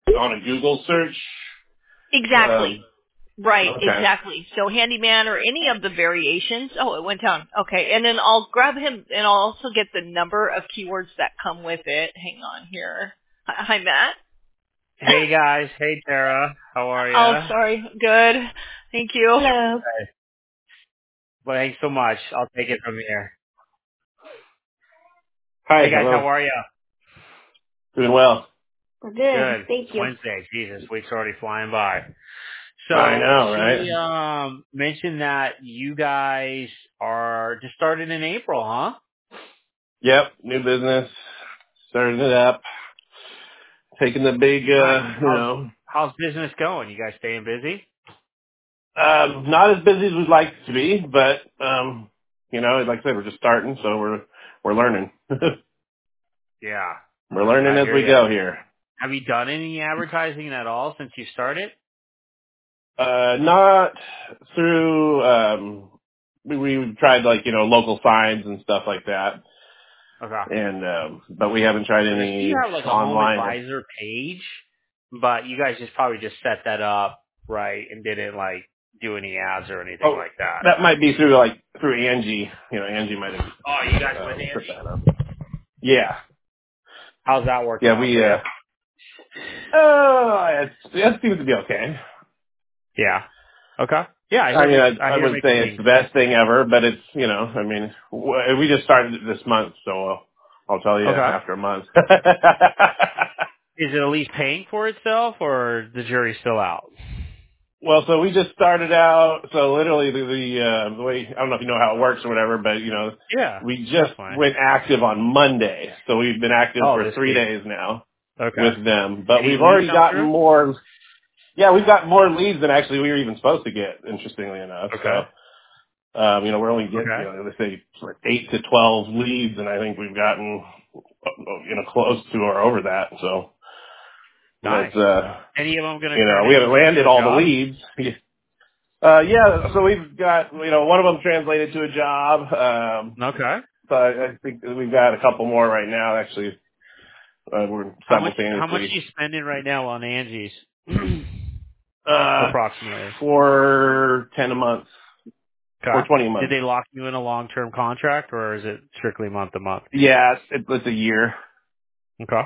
on a Google search. Exactly. Right, Okay. exactly. So handyman or any of the variations. Oh, it went down. Okay, and then I'll grab him, and I'll also get the number of keywords that come with it. Hang on here. Hi, Matt. Hey guys, hey Tara, how are Oh, ya? sorry. Good. Thank you. Hello. Hey. Well, thanks so much. I'll take it from here. Hi, Hey guys, hello. how are ya? Doing well. We're good. Good. Thank It's you. Wednesday. Jesus, week's already flying by. I So know, she right? mentioned that you guys are just started in April, huh? Yep, new business, starting it up, taking the big, Nice. How's business going? You guys staying busy? not as busy as we'd like to be, but, like I said, we're just starting, so we're learning. Yeah. We're learning I as hear we ya. go here. Have you done any advertising at all since you started? Not through, we tried local signs and stuff like that. Okay. And, but we haven't tried Because I see you any have like a home online. advisor page, but you guys probably just set that up, right, and didn't like do any ads or anything Oh, like that. that might be through Angie. Angie might have Oh, you guys with set Angie? that up. Yeah. How's that working Yeah, out for you? it seems to be okay. Yeah. Okay. Yeah, I I mean, I I hear wouldn't mixed say it's things. the best thing ever, but it's, we just started it this month, so I'll tell you Okay. after a month. Is it at least paying for itself, or the jury's still out? Well, so we just started out, so literally the way, I don't know if you know how it works or whatever, but, Yeah, we just definitely. went active on Monday, so we've been active Oh, for this 3 week. days now Okay. with them, but Any we've leads already come gotten through? more. Yeah, we've got more leads than actually we were even supposed to get, interestingly enough. Okay. So, we're only getting, Okay. let's say like 8 to 12 leads, and I think we've gotten, close to or over that. So Nice. that's, Any of them going to turn we haven't into landed secure all the jobs? leads. Yeah, so we've got, one of them translated to a job. Okay. So I think we've got a couple more right now, actually. We're How much are simultaneously, you spending right now on Angie's? uh, Approximately. for 10 a month or Okay. 20 a Did month. they lock you in a long-term contract, or is it strictly month to month? Yeah, it's a year. Okay.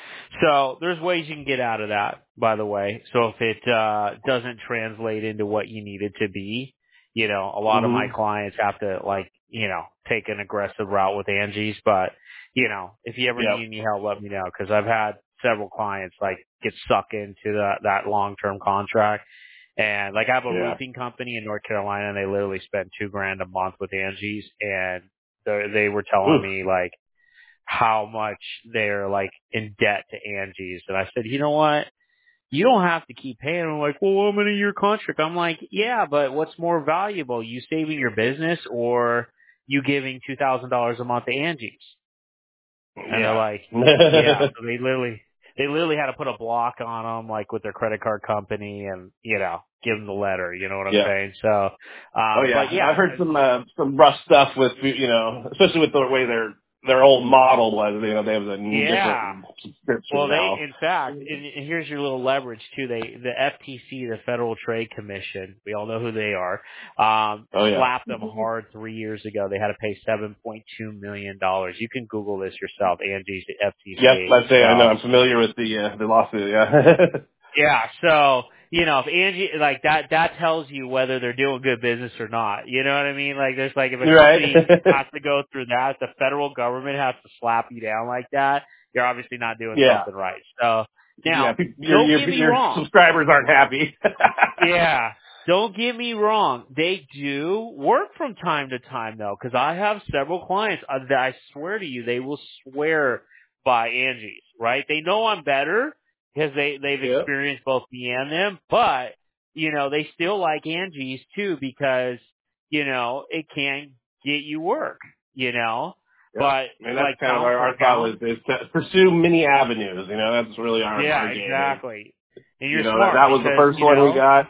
So there's ways you can get out of that, by the way. So if it doesn't translate into what you need it to be, a lot of my Hmm. clients have to take an aggressive route with Angie's. But if you ever Yep. need any help, let me know, because I've had several clients like get sucked into that long-term contract. And like I have a Yeah. roofing company in North Carolina, and they literally spend $2,000 a month with Angie's, and they were telling Oof. me like how much they're like in debt to Angie's. And I said, you know what? You don't have to keep paying. I'm like, well, I'm in a year contract. I'm like, yeah, but what's more valuable? You saving your business or you giving $2,000 a month to Angie's? And they're Yeah. like, yeah. So they literally had to put a block on them, like with their credit card company, and give them the letter. You know what I'm Yeah. saying? So, Oh yeah. but yeah, I've heard some rough stuff with, especially with the way their old model was. They have a yeah. different subscription Well, now. in fact, and here's your little leverage too. The FTC, the Federal Trade Commission, we all know who they are, Oh yeah. slapped them hard 3 years ago. They had to pay $7.2 million. You can Google this yourself, Angie's Yep. FTC. Let's say I know. So, I'm familiar with the lawsuit. Yeah. yeah, so, if Angie, like that tells you whether they're doing good business or not. You know what I mean? Like, there's like, if a You're right. company has to go through that, if the federal government has to slap you down like that, you're obviously not doing Yeah. something right. So, Yeah. now, Your don't your get me your wrong. subscribers aren't happy. Yeah. Don't get me wrong. They do work from time to time though, because I have several clients that I swear to you, they will swear by Angie's, right? They know I'm better because they've Yeah. experienced both me and them, but they still like Angie's too because, it can get you work, Yep. but I mean, that's like kind of pound for our thought was pound. is to pursue many avenues. That's really Yeah, our game is. exactly. And you're smart That was the because, first one we got.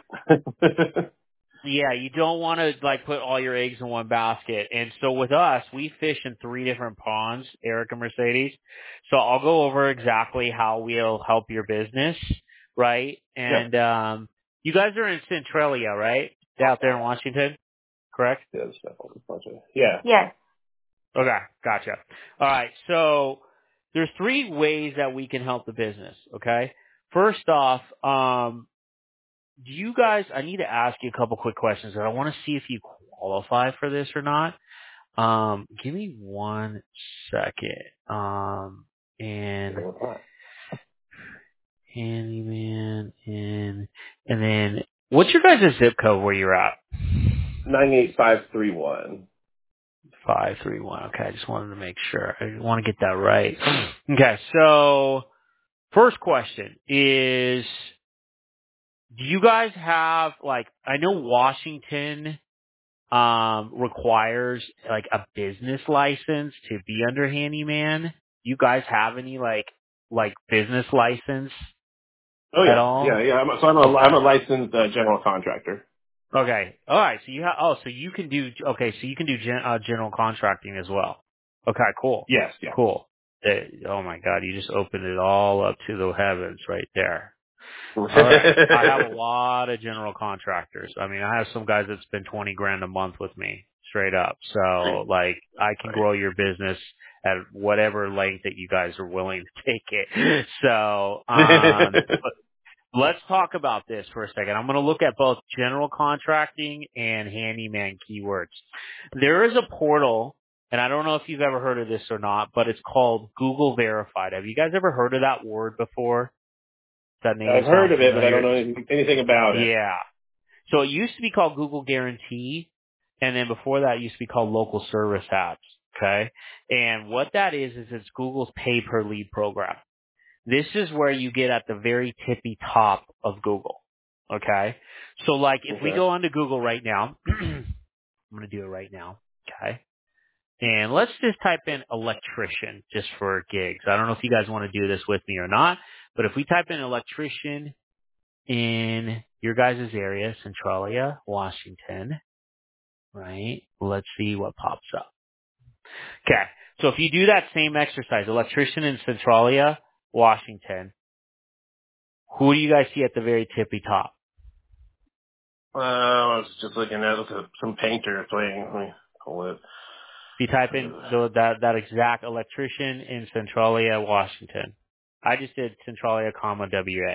yeah, you don't want to like put all your eggs in one basket. And so with us, we fish in 3 different ponds, Eric and Mercedes. So I'll go over exactly how we'll help your business. right? Yep. And you guys are in Centralia, right? Out there in Washington, correct? Yeah, that's definitely a bunch of, yeah. Yes. Okay, gotcha. All right, so there's 3 ways that we can help the business, okay? First off, do you guys, I need to ask you a couple quick questions, and I want to see if you qualify for this or not. Give me 1 second. And handyman, and then, what's your guys' zip code where you're at? 98531. 531. Okay, I just wanted to make sure. I want to get that right. Okay, so first question is, do you guys have, like, I know Washington requires like a business license to be under handyman. Do you guys have any like business license Oh at yeah, all? I'm a licensed general contractor. Okay. All right. So you have, so you can do, so you can do general contracting as well. Okay, cool. Yes, yeah. Cool. Oh my God, you just opened it all up to the heavens right there. All right. I have a lot of general contractors. I mean, I have some guys that spend $20,000 a month with me, straight up. So like, I can grow your business at whatever length that you guys are willing to take it. So, let's talk about this for a second. I'm going to look at both general contracting and handyman keywords. There is a portal, and I don't know if you've ever heard of this or not, but it's called Google Verified. Have you guys ever heard of that word before? Does that name I've heard sound of it, but I familiar? don't know anything about it. Yeah. So it used to be called Google Guarantee, and then before that it used to be called Local Service Apps. Okay? And what that is it's Google's pay per lead program. This is where you get at the very tippy top of Google. Okay? So like if we go onto Google right now, I'm going to do it right now. Okay? And let's just type in electrician just for gigs. I don't know if you guys want to do this with me or not, but if we type in electrician in your guys' area, Centralia, Washington, right? Let's see what pops up. Okay. So if you do that same exercise, electrician in Centralia, Washington, who do you guys see at the very tippy top? I was just looking at some painter playing. Let me pull it. If you type in that exact electrician in Centralia, Washington. I just did Centralia, WA.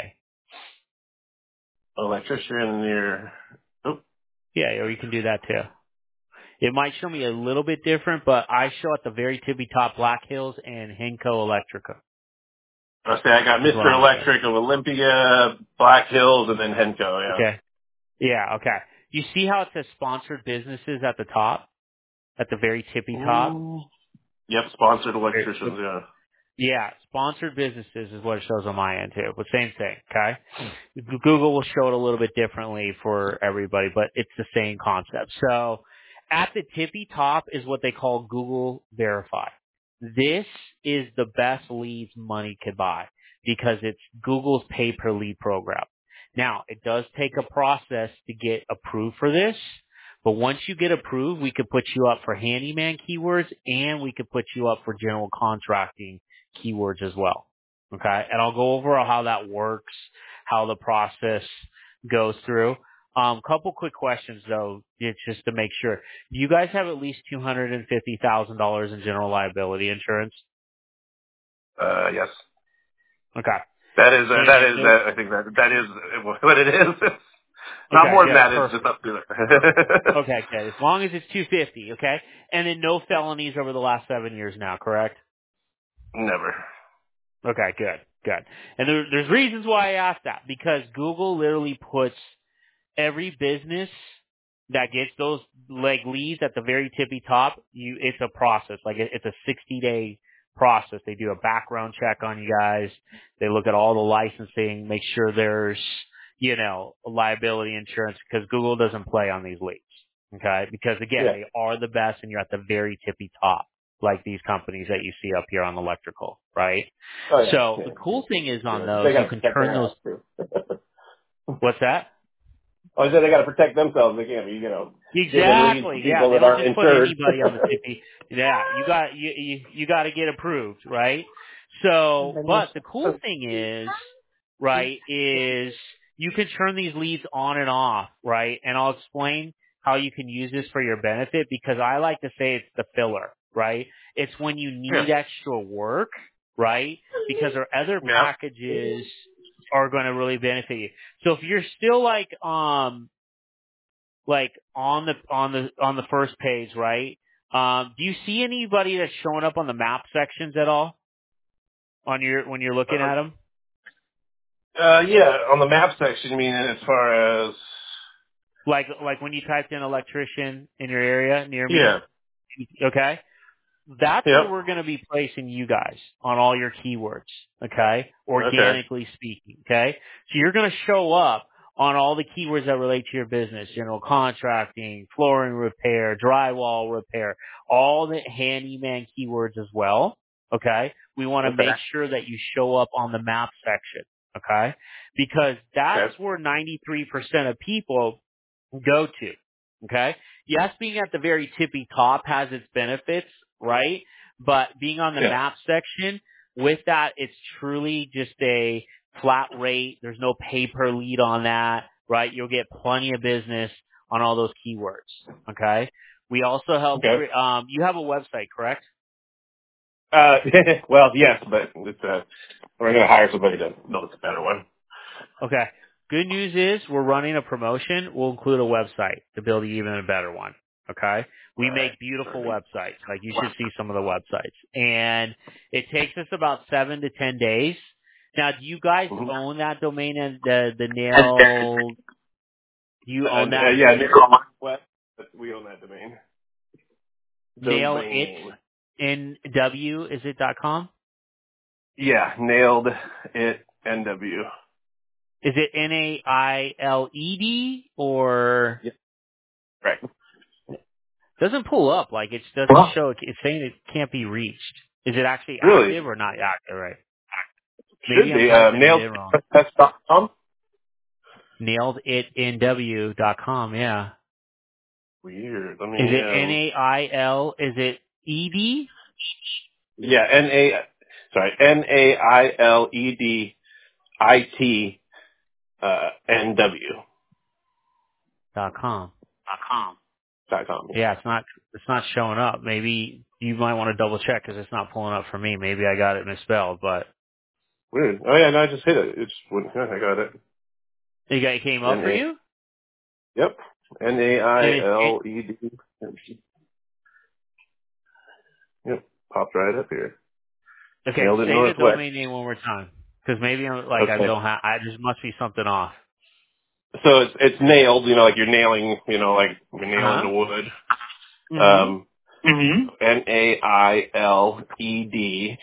Electrician near. Oh. Yeah, or you can do that too. It might show me a little bit different, but I show at the very tippy top Black Hills and Henco Electrica. I say I got Mr. Electric of Olympia, Black Hills, and then Henco. Yeah. Okay. Yeah. Okay. You see how it says sponsored businesses at the top, at the very tippy top. Yep, sponsored electricians. Yeah. Yeah, sponsored businesses is what it shows on my end too. But same thing. Okay. Google will show it a little bit differently for everybody, but it's the same concept. So at the tippy top is what they call Google Verify. This is the best leads money could buy because it's Google's pay per lead program. Now, it does take a process to get approved for this, but once you get approved, we could put you up for handyman keywords and we could put you up for general contracting keywords as well. Okay. And I'll go over how that works, how the process goes through. Couple quick questions though, just to make sure. Do you guys have at least $250,000 in general liability insurance? Yes. Okay. I think that is what it is. Not more than that. It's just up to it. Okay, good. As long as it's 250, okay? And then no felonies over the last 7 years now, correct? Never. Okay, good. And there's reasons why I asked that, because Google literally puts every business that gets those leads at the very tippy top, it's a process. Like it's a 60-day process. They do a background check on you guys. They look at all the licensing, make sure there's, liability insurance, because Google doesn't play on these leads. Okay? Because again, they are the best and you're at the very tippy top, like these companies that you see up here on electrical, right? Oh, yeah. So the cool thing is on those, you can turn those. What's that? I said they got to protect themselves. They can't be, exactly. Yeah, they that don't aren't just put insured. anybody on the tippy. Yeah, you got to get approved, right? So, but the cool thing is right, is you can turn these leads on and off, right? And I'll explain how you can use this for your benefit because I like to say it's the filler, right? It's when you need extra work, right? Because our other packages are going to really benefit you. So if you're still like on the first page, right? Do you see anybody that's showing up on the map sections at all when you're looking at them? Yeah, on the map section, you mean as far as... Like when you typed in electrician in your area near me? Yeah. Okay? That's where Yep. we're going to be placing you guys on all your keywords, okay? Organically speaking, okay? So you're going to show up on all the keywords that relate to your business, general contracting, flooring repair, drywall repair, all the handyman keywords as well, okay? We want to make sure that you show up on the map section, okay? Because that's where 93% of people go to, okay? Yes, being at the very tippy top has its benefits, right? But being on the map section, with that, it's truly just a flat rate. There's no pay per lead on that, right? You'll get plenty of business on all those keywords, okay? We also help, you have a website, correct? Well, yes, but it's, we're going to hire somebody to build us a better one. Okay. Good news is we're running a promotion. We'll include a website to build even a better one. Okay. We make beautiful websites. Like you should see some of the websites. And it takes us about 7 to 10 days. Now, do you guys own that domain and the nail? Do you own that? Yeah, West, but we own that domain. Nail it in W, is it .com? Yeah, nailed it NW. Is it NAILED or? Yep. Right. Doesn't pull up, like it doesn't show. It's saying it can't be reached. Is it actually active or not active? Right? Maybe Should be. I'm typing Nailed it in wrong. test.com. NailedItInW.com. Yeah. Weird. Is it NAIL? Is it ED? Yeah, NAILEDIT NW. .com. .com. Yeah, it's not showing up. Maybe you might want to double check because it's not pulling up for me. Maybe I got it misspelled, but. Weird. Oh yeah, no, I just hit it. It's I got it. It came up for you? Yep. NAILED. Yep. Popped right up here. Okay, Nailed it say the Northwest. domain name one more time. Because maybe I don't have, there must be something off. So it's nailed, like you're nailing, like you're nailing the wood. NAILED,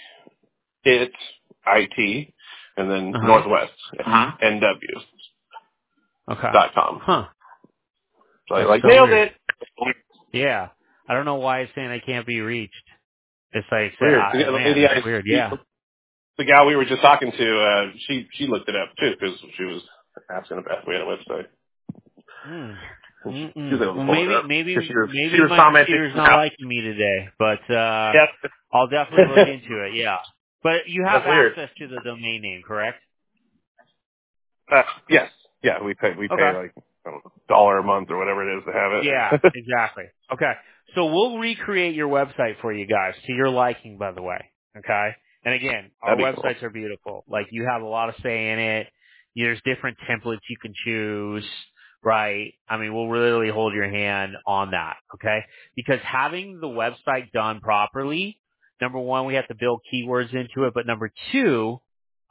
IT, and then Northwest, NW. Okay. .com. Huh. So I nailed weird. it. Yeah. I don't know why it's saying I can't be reached. It's like, Weird. that's weird, yeah. The gal we were just talking to, she looked it up too because she was asking if we had a website. Well, maybe she was my commenting. computer's not liking me today, but I'll definitely look into it. Yeah, but you have access to the domain name, correct? Yes. Yeah, we pay like $1 a month or whatever it is to have it. Yeah, exactly. Okay, so we'll recreate your website for you guys to your liking, by the way. Okay, and again, our websites are beautiful. Like you have a lot of say in it. There's different templates you can choose. Right. I mean, we'll really hold your hand on that. Okay. Because having the website done properly, number one, we have to build keywords into it. But number two,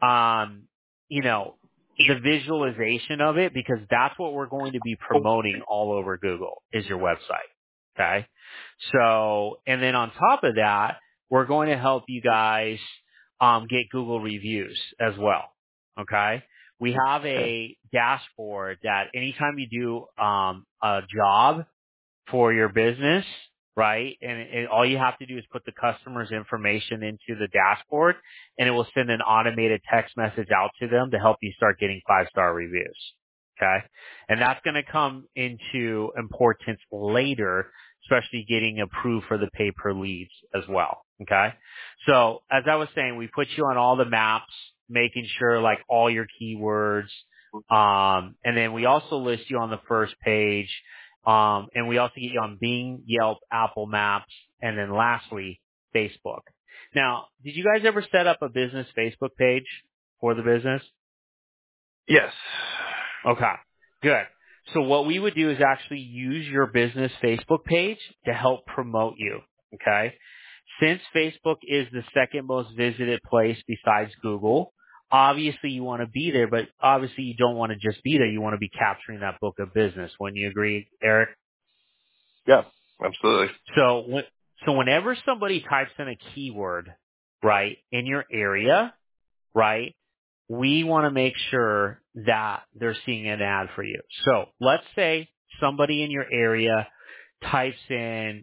the visualization of it, because that's what we're going to be promoting all over Google is your website. Okay. So, and then on top of that, we're going to help you guys, get Google reviews as well. Okay. We have a dashboard that anytime you do a job for your business, right, and all you have to do is put the customer's information into the dashboard, and it will send an automated text message out to them to help you start getting 5-star reviews. Okay, and that's going to come into importance later, especially getting approved for the pay per leads as well. Okay, so as I was saying, we put you on all the maps making sure like all your keywords. And then we also list you on the first page. And we also get you on Bing, Yelp, Apple Maps, and then lastly, Facebook. Now, did you guys ever set up a business Facebook page for the business? Yes. Okay, good. So what we would do is actually use your business Facebook page to help promote you, okay? Since Facebook is the second most visited place besides Google, obviously you want to be there, but obviously you don't want to just be there. You want to be capturing that book of business. Wouldn't you agree, Eric? Yeah, absolutely. So whenever somebody types in a keyword, right, in your area, right, we want to make sure that they're seeing an ad for you. So let's say somebody in your area types in,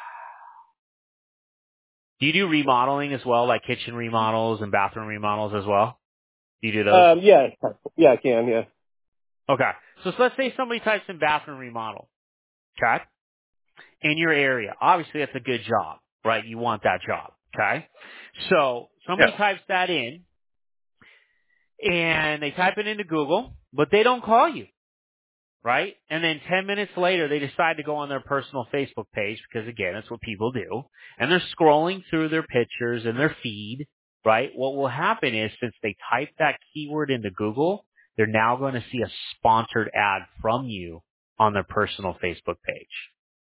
do you do remodeling as well, like kitchen remodels and bathroom remodels as well? Do you do those? Yeah, I can. Yeah. Okay. So let's say somebody types in bathroom remodel, okay, in your area. Obviously that's a good job, right? You want that job, okay? So somebody Yeah. types that in and they type it into Google, but they don't call you. Right? And then 10 minutes later, they decide to go on their personal Facebook page because, again, that's what people do. And they're scrolling through their pictures and their feed, right? What will happen is since they type that keyword into Google, they're now going to see a sponsored ad from you on their personal Facebook page.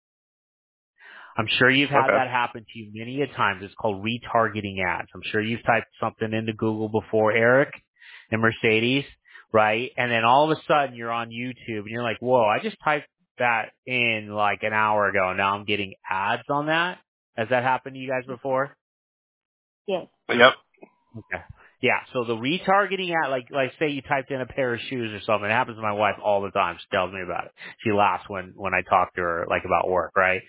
I'm sure you've had Okay. that happen to you many a times. It's called retargeting ads. I'm sure you've typed something into Google before, Eric and Mercedes, right? And then all of a sudden you're on YouTube and you're like, whoa, I just typed that in like an hour ago. Now I'm getting ads on that. Has that happened to you guys before? Yes. Yep. Okay. Yeah, so the retargeting ad, like say you typed in a pair of shoes or something. It happens to my wife all the time. She tells me about it. She laughs when I talk to her like about work, right?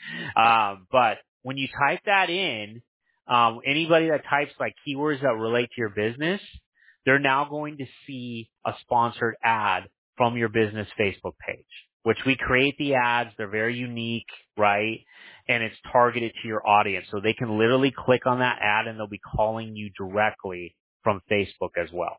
But when you type that in, anybody that types like keywords that relate to your business, they're now going to see a sponsored ad from your business Facebook page, which we create the ads. They're very unique, right? And it's targeted to your audience. So they can literally click on that ad and they'll be calling you directly from Facebook as well.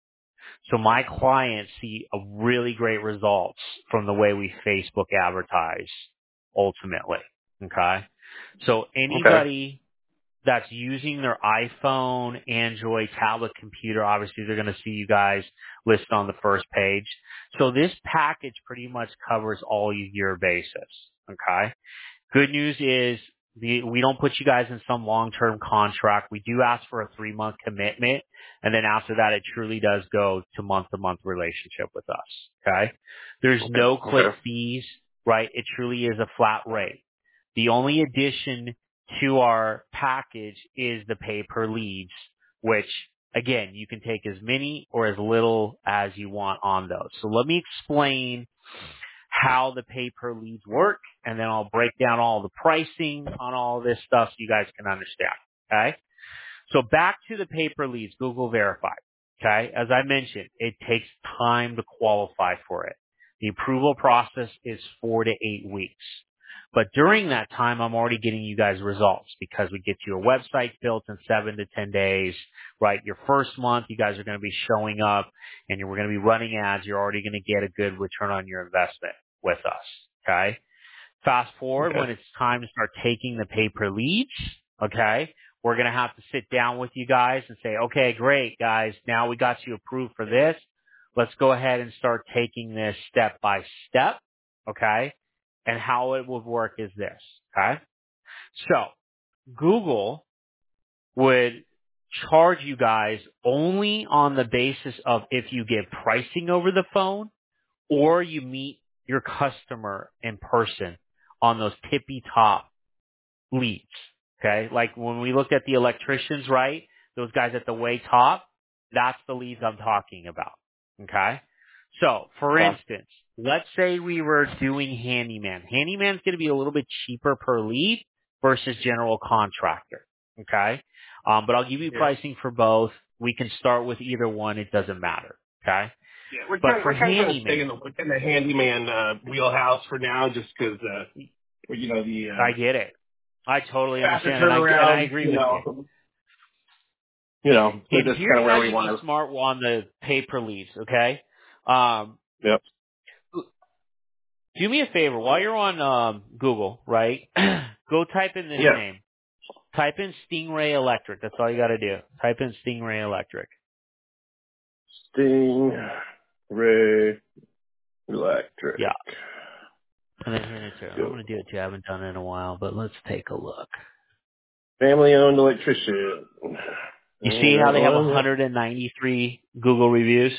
So my clients see a really great results from the way we Facebook advertise ultimately. Okay. So Okay. anybody that's using their iPhone, Android, tablet, computer, obviously they're going to see you guys listed on the first page. So this package pretty much covers all your bases. Okay. Good news is we don't put you guys in some long-term contract. We do ask for a 3-month commitment, and then after that, it truly does go to month-to-month relationship with us. Okay? There's no click Okay. fees, right? It truly is a flat rate. The only addition to our package is the pay per leads, which again, you can take as many or as little as you want on those. So let me explain how the pay per leads work, and then I'll break down all the pricing on all this stuff so you guys can understand. Okay? So back to the pay per leads, Google Verified. Okay? As I mentioned, it takes time to qualify for it. The approval process is 4 to 8 weeks. But during that time, I'm already getting you guys results because we get you a website built in 7 to 10 days, right? Your first month, you guys are going to be showing up and we're going to be running ads. You're already going to get a good return on your investment with us. Okay. Fast forward Okay. when it's time to start taking the pay per leads. Okay. We're going to have to sit down with you guys and say, okay, great guys. Now we got you approved for this. Let's go ahead and start taking this step by step. Okay. And how it would work is this. Okay. So Google would charge you guys only on the basis of if you give pricing over the phone or you meet your customer in person on those tippy top leads. Okay. Like when we looked at the electricians, right? Those guys at the way top, that's the leads I'm talking about. Okay. So for Yeah. instance, let's say we were doing handyman. Handyman's going to be a little bit cheaper per lead versus general contractor. Okay. But I'll give you Yeah. pricing for both. We can start with either one. It doesn't matter. Okay. Yeah. We're But kind of, for we're kind of trying to stay handyman, in the handyman wheelhouse for now, just because the I get it. I totally faster understand, and I turnaround. agree with you. And And that's kind here's of how where we you be want smart on the pay-per leads, okay? Yep. Do me a favor. While you're on Google, right, go type in this Yeah. name. Type in Stingray Electric. That's all you got to do. Type in Stingray Electric. Stingray Electric. Yeah. And then here it is. I'm Go. going to do it too. I haven't done it in a while, but let's take a look. Family-owned electrician. You see how they have One. 193 Google reviews?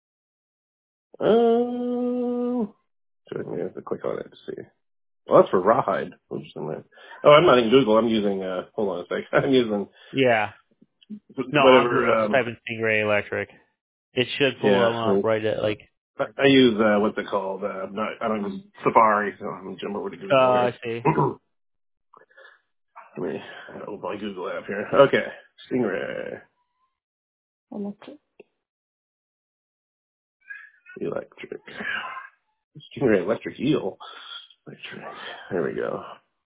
So we have to click on it to see. Well, that's for Rawhide. Oops, I'm not in Google. I'm using, hold on a sec. I'm using Yeah. No, on Google, whatever, just type in Stingray Electric. It should pull them yeah. up right at like. I use, what's it called? I don't use Safari, so I'm jumping over to Google I here. see. Let me open my Google app here. Okay. Stingray Electric. Stingray Electric Eel. Electric. There we go.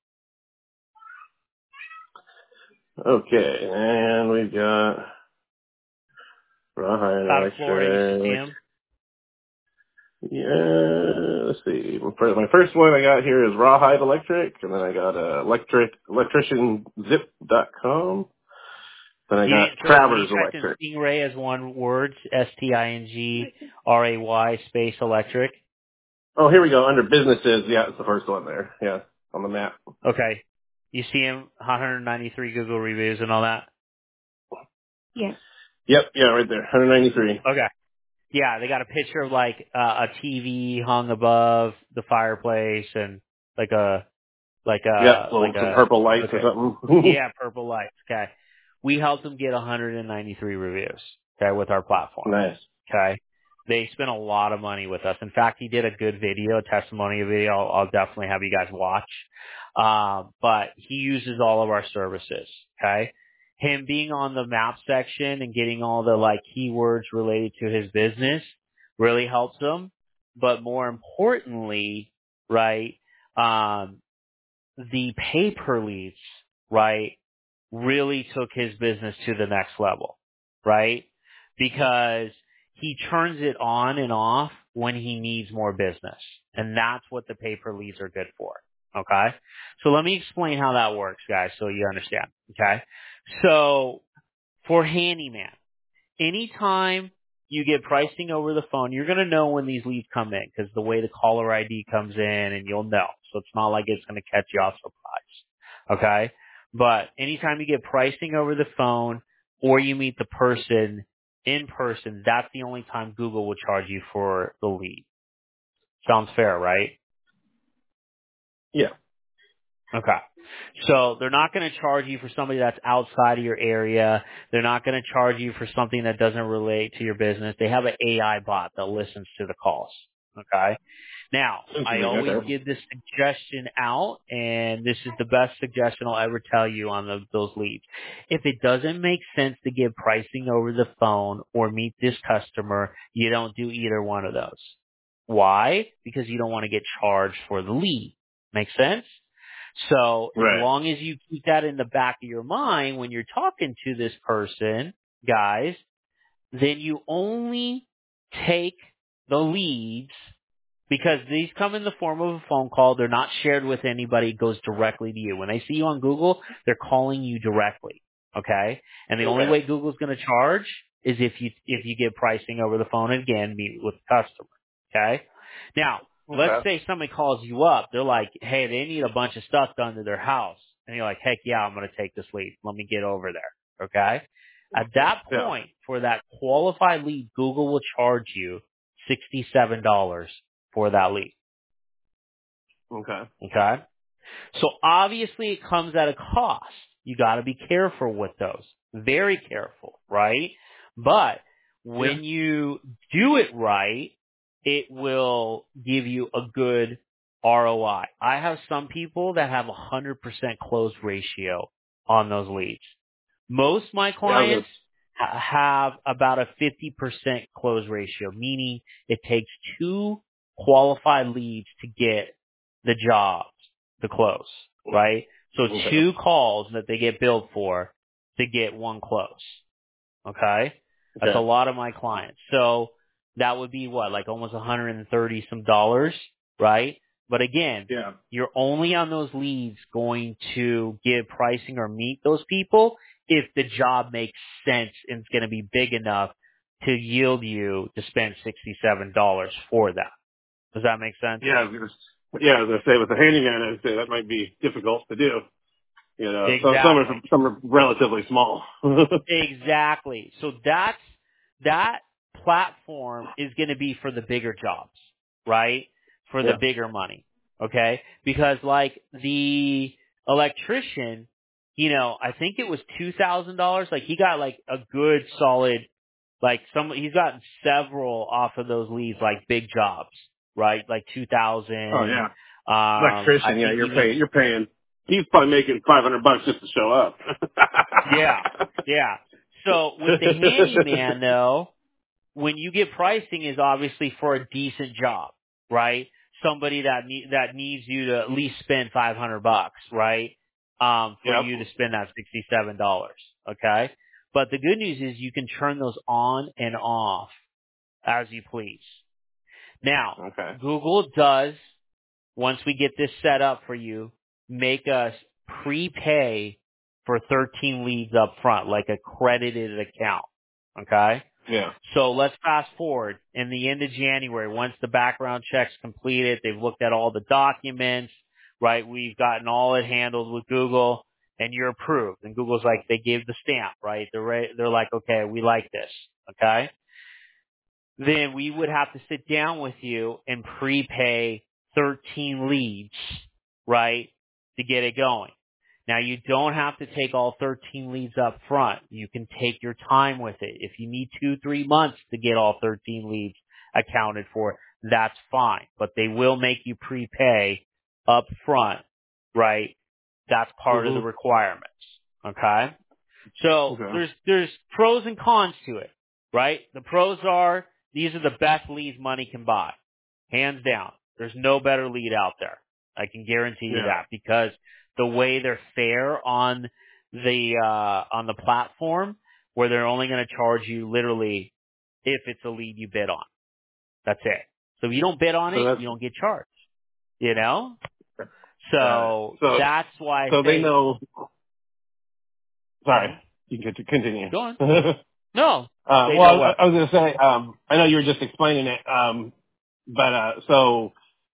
Okay, and we've got Rawhide Out of Florida, you should see Electric. them. Yeah, let's see. My first one I got here is Rawhide Electric, and then I got electricianzip.com. Then I You got didn't throw when you Travers typed in Electric. Stingray as one word, Stingray space electric. Oh, here we go. Under businesses, yeah, it's the first one there. Yeah, on the map. Okay. You see him, 193 Google reviews and all that? Yes. Yep, yeah, right there. 193. Okay. Yeah, they got a picture of like a TV hung above the fireplace and like a Yep, some purple lights or okay. something. Yeah, purple lights. Okay. We helped them get 193 reviews, okay, with our platform. Nice. Okay. They spent a lot of money with us. In fact, he did a good video, a testimonial video. I'll definitely have you guys watch. But he uses all of our services. Okay. Him being on the map section and getting all the like keywords related to his business really helps him. But more importantly, right, the pay-per-leads, right, really took his business to the next level, right? Because he turns it on and off when he needs more business. And that's what the pay-per-leads are good for. Okay? So let me explain how that works, guys, so you understand. Okay? So for Handyman, anytime you get pricing over the phone, you're going to know when these leads come in because the way the caller ID comes in and you'll know. So it's not like it's going to catch you off surprise. Okay? But anytime you get pricing over the phone or you meet the person in person, that's the only time Google will charge you for the lead. Sounds fair, right? Yeah. Okay. So they're not going to charge you for somebody that's outside of your area. They're not going to charge you for something that doesn't relate to your business. They have an AI bot that listens to the calls. Okay. Now, I always Okay. give this suggestion out, and this is the best suggestion I'll ever tell you on those leads. If it doesn't make sense to give pricing over the phone or meet this customer, you don't do either one of those. Why? Because you don't want to get charged for the lead. Make sense? So as Right. long as you keep that in the back of your mind when you're talking to this person, guys, then you only take the leads because these come in the form of a phone call. They're not shared with anybody. It goes directly to you. When they see you on Google, they're calling you directly. Okay? And the only way Google's going to charge is if you get pricing over the phone and again, meet with the customer. Okay? Now, let's say somebody calls you up. They're like, hey, they need a bunch of stuff done to their house. And you're like, heck yeah, I'm going to take this lead. Let me get over there. Okay? At that point, for that qualified lead, Google will charge you $67 for that lead. Okay. Okay? So obviously it comes at a cost. You got to be careful with those. Very careful, right? But when you do it right, it will give you a good ROI. I have some people that have 100% close ratio on those leads. Most of my clients have about a 50% close ratio, meaning it takes 2 qualified leads to get the jobs to close, right? So 2 calls that they get billed for to get 1 close. Okay? That's a lot of my clients. So that would be what, like almost $130 some dollars, right? But again, Yeah. you're only on those leads going to give pricing or meet those people if the job makes sense and it's going to be big enough to yield you to spend $67 for that. Does that make sense? Yeah. I was gonna say with the handyman, I'd say that might be difficult to do. You know, so Exactly. some are relatively small. Exactly. So that platform is going to be for the bigger jobs, right? For the Yeah. bigger money. Okay? Because like the electrician, you know, I think it was $2,000. Like he got like a good solid, like he's gotten several off of those leads, like big jobs, right? Like 2,000. Oh yeah. I Electrician, yeah, think you're even, paying. He's probably making $500 just to show up. yeah, yeah. So with the handyman though, when you get pricing is obviously for a decent job, right? Somebody that needs you to at least spend $500, right? For Yep. you to spend that $67, okay? But the good news is you can turn those on and off as you please. Now, Okay. Google does, once we get this set up for you, make us prepay for 13 leads up front, like a credited account, okay? Yeah. So let's fast forward in the end of January, once the background check's completed, they've looked at all the documents, right? We've gotten all it handled with Google and you're approved. And Google's like, they gave the stamp, right? They're like, okay, we like this. Okay. Then we would have to sit down with you and prepay 13 leads, right? To get it going. Now you don't have to take all 13 leads up front. You can take your time with it. If you need 2-3 months to get all 13 leads accounted for, that's fine. But they will make you prepay up front, right? That's part of the Mhm. requirements. Okay? So Okay. there's pros and cons to it, right? The pros are these are the best leads money can buy. Hands down. There's no better lead out there. I can guarantee you Yeah. that because the way they're fair on the platform where they're only going to charge you literally if it's a lead you bid on. That's it. So if you don't bid on So it, that's you don't get charged. You know? got it. So that's why I So they say, know. Sorry, mhm, you can continue. go on. No. They know Well, what? I was going to say, I know you were just explaining it, but so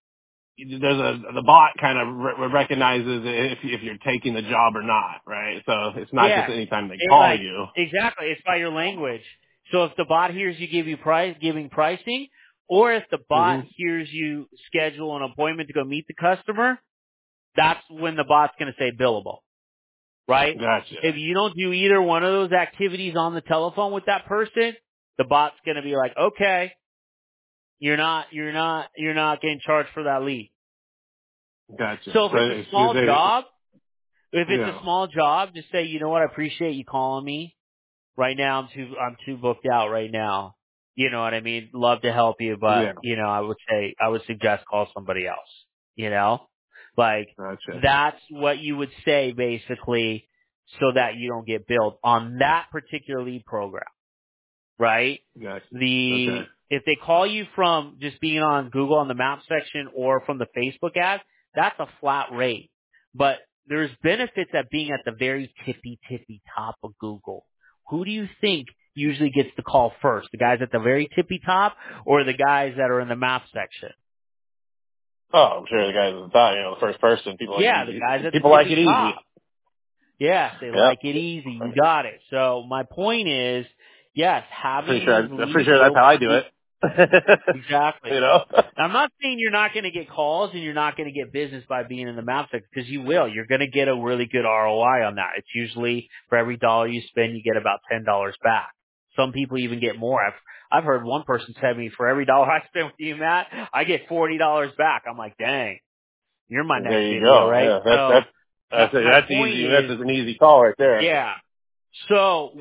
the bot kind of recognizes if you're taking the job or not, right? So it's not just Yeah. anytime they It call like you. exactly. It's by your language. So if the bot hears you giving pricing, or if the bot Hmm. hears you schedule an appointment to go meet the customer, that's when the bot's going to say billable, right? Gotcha. If you don't do either one of those activities on the telephone with that person, the bot's going to be like, okay, you're not getting charged for that lead. Gotcha. So if So it's a small job, yeah. just say, you know what, I appreciate you calling me. Right now, I'm too booked out right now. You know what I mean? Love to help you, but Yeah. you know, I would suggest call somebody else. You know, like Gotcha. that's what you would say basically, so that you don't get billed on that particular lead program, right? Gotcha. Okay. If they call you from just being on Google on the map section or from the Facebook ad, that's a flat rate. But there's benefits at being at the very tippy top of Google. Who do you think usually gets the call first? The guys at the very tippy top or the guys that are in the map section? Oh, I'm sure the guys at the top, the first person, people like Yeah, the easy. guys at the People like tippy it easy. top. Yes, they Yep. like it easy. You got it. So my point is, yes, Pretty having sure. these I'm pretty leads sure that's built how I on do Google. it. Exactly. You know. I'm not saying you're not going to get calls and you're not going to get business by being in the map section, because you will. You're going to get a really good ROI on that. It's usually for every dollar you spend, you get about $10 back. Some people even get more. I've heard one person tell me, for every dollar I spend with you, Matt, I get $40 back. I'm like, dang, you're my There next you video, go. right? Yeah, So my that's point easy. That's is, an easy call right there. yeah. So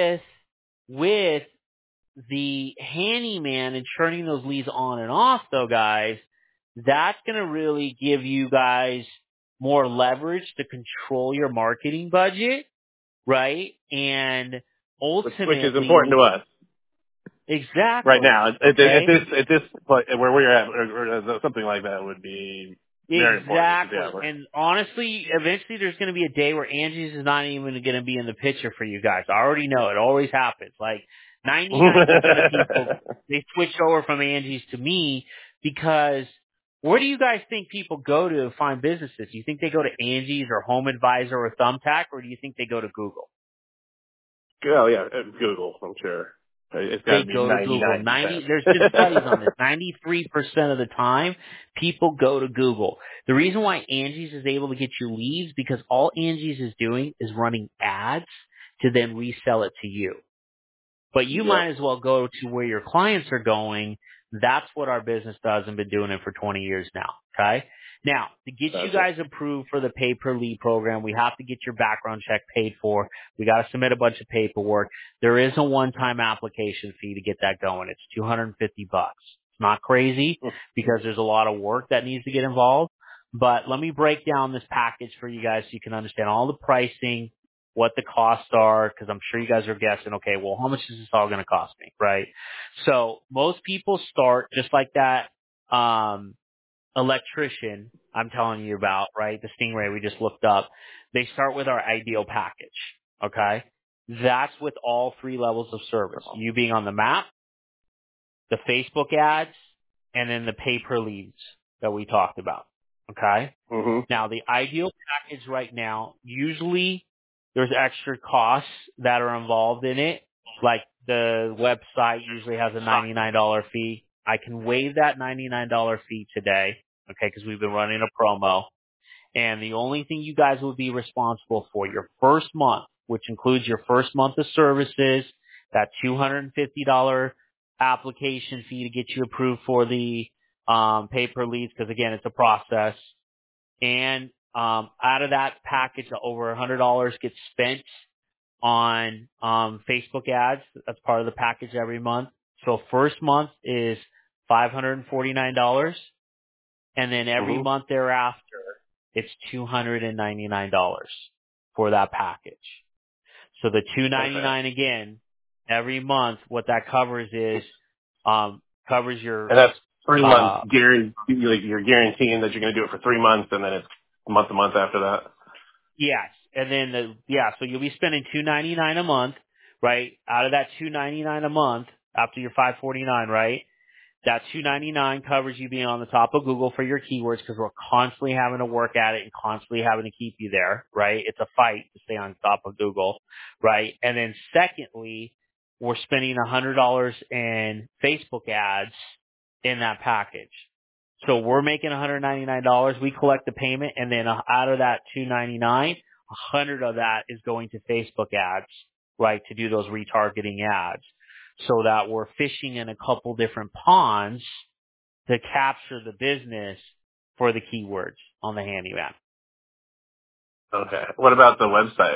with the handyman and turning those leads on and off, though, guys, that's going to really give you guys more leverage to control your marketing budget, right? And ultimately, which is important to us exactly right now. At okay. this where we're at, or something like that would be very important. Exactly. Yeah. And honestly, eventually there's going to be a day where Angie's is not even going to be in the picture for you guys. I already know it always happens. Like 99% of people, they switch over from Angie's to me because where do you guys think people go to find businesses? Do you think they go to Angie's or Home Advisor or Thumbtack, or do you think they go to Google? Oh yeah, Google. I'm sure it's got They to be go to Google. 99%. There's been studies on this. 93% of the time, people go to Google. The reason why Angie's is able to get you leads because all Angie's is doing is running ads to then resell it to you. But you Yep. might as well go to where your clients are going. That's what our business does and been doing it for 20 years now. Okay. Now, to get you Gotcha. guys approved for the pay per lead program, we have to get your background check paid for. We got to submit a bunch of paperwork. There is a one-time application fee to get that going. It's $250. It's not crazy because there's a lot of work that needs to get involved. But let me break down this package for you guys so you can understand all the pricing, what the costs are, because I'm sure you guys are guessing, okay, well, how much is this all going to cost me, right? So most people start just like that electrician I'm telling you about, right? The Stingray we just looked up. They start with our ideal package, okay? That's with all 3 levels of service. You being on the map, the Facebook ads, and then the pay-per-leads that we talked about, okay? Mm-hmm. Now, the ideal package right now, usually there's extra costs that are involved in it. Like the website usually has a $99 fee. I can waive that $99 fee today, okay, because we've been running a promo. And the only thing you guys will be responsible for your first month, which includes your first month of services, that $250 application fee to get you approved for the pay-per-leads, because again, it's a process. And out of that package, over $100 gets spent on Facebook ads. That's part of the package every month. So first month is $549, and then every Mm-hmm. month thereafter, it's $299 for that package. So the $299 again every month. What that covers is covers your And that's 3 months guarantee. Like you're guaranteeing that you're going to do it for 3 months, and then it's month to month after that. yes, and then so you'll be spending $299 a month, right? Out of that $299 a month after your $549, right? That $299 covers you being on the top of Google for your keywords because we're constantly having to work at it and constantly having to keep you there, right? It's a fight to stay on top of Google, right? And then secondly, we're spending $100 in Facebook ads in that package. So we're making $199. We collect the payment, and then out of that $299, $100 of that is going to Facebook ads, right, to do those retargeting ads, so that we're fishing in a couple different ponds to capture the business for the keywords on the handyman. Okay. What about the website?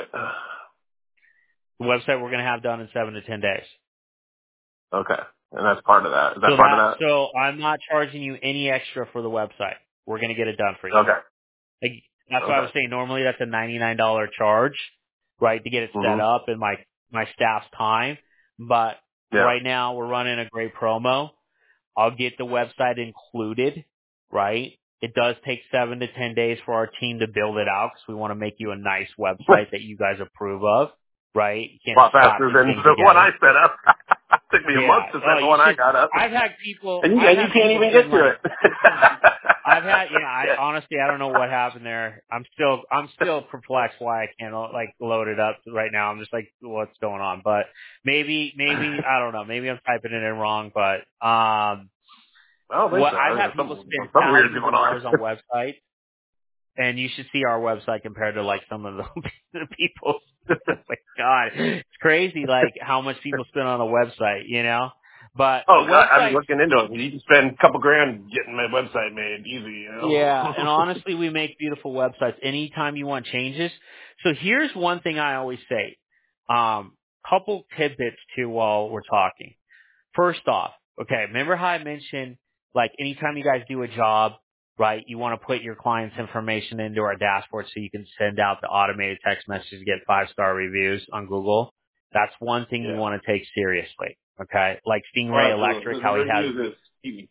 The website we're going to have done in 7 to 10 days. Okay. And that's part of that. Is that part of that? So I'm not charging you any extra for the website. We're going to get it done for you. Okay. Like, that's why I was saying normally that's a $99 charge, right, to get it set up and my staff's time. But right now we're running a great promo. I'll get the website included, right? It does take 7 to 10 days for our team to build it out because we want to make you a nice website that you guys approve of, right? You can't A lot just slap faster this than thing the one together. I set up. It took me a month to set the one I got up. I've had people, and you can't even get to it. I've had, honestly, I don't know what happened there. I'm still perplexed why I can't load it up right now. I'm just like, what's going on? But maybe, I don't know. Maybe I'm typing it in wrong, but, I don't think so. I've had people spend something weird thousands of going dollars on. on websites, and you should see our website compared to like some of the people. Like, God, it's crazy, like how much people spend on a website, But Oh, the God, I've website, been looking into it. You can spend a couple grand getting my website made easy, yeah, and honestly, we make beautiful websites anytime you want changes. So here's one thing I always say. Couple tidbits too while we're talking. First off, okay, remember how I mentioned, like, anytime you guys do a job, right, you want to put your client's information into our dashboard so you can send out the automated text messages to get 5-star reviews on Google. That's one thing you want to take seriously. Okay, like Stingray Electric, The how he has reviews is key.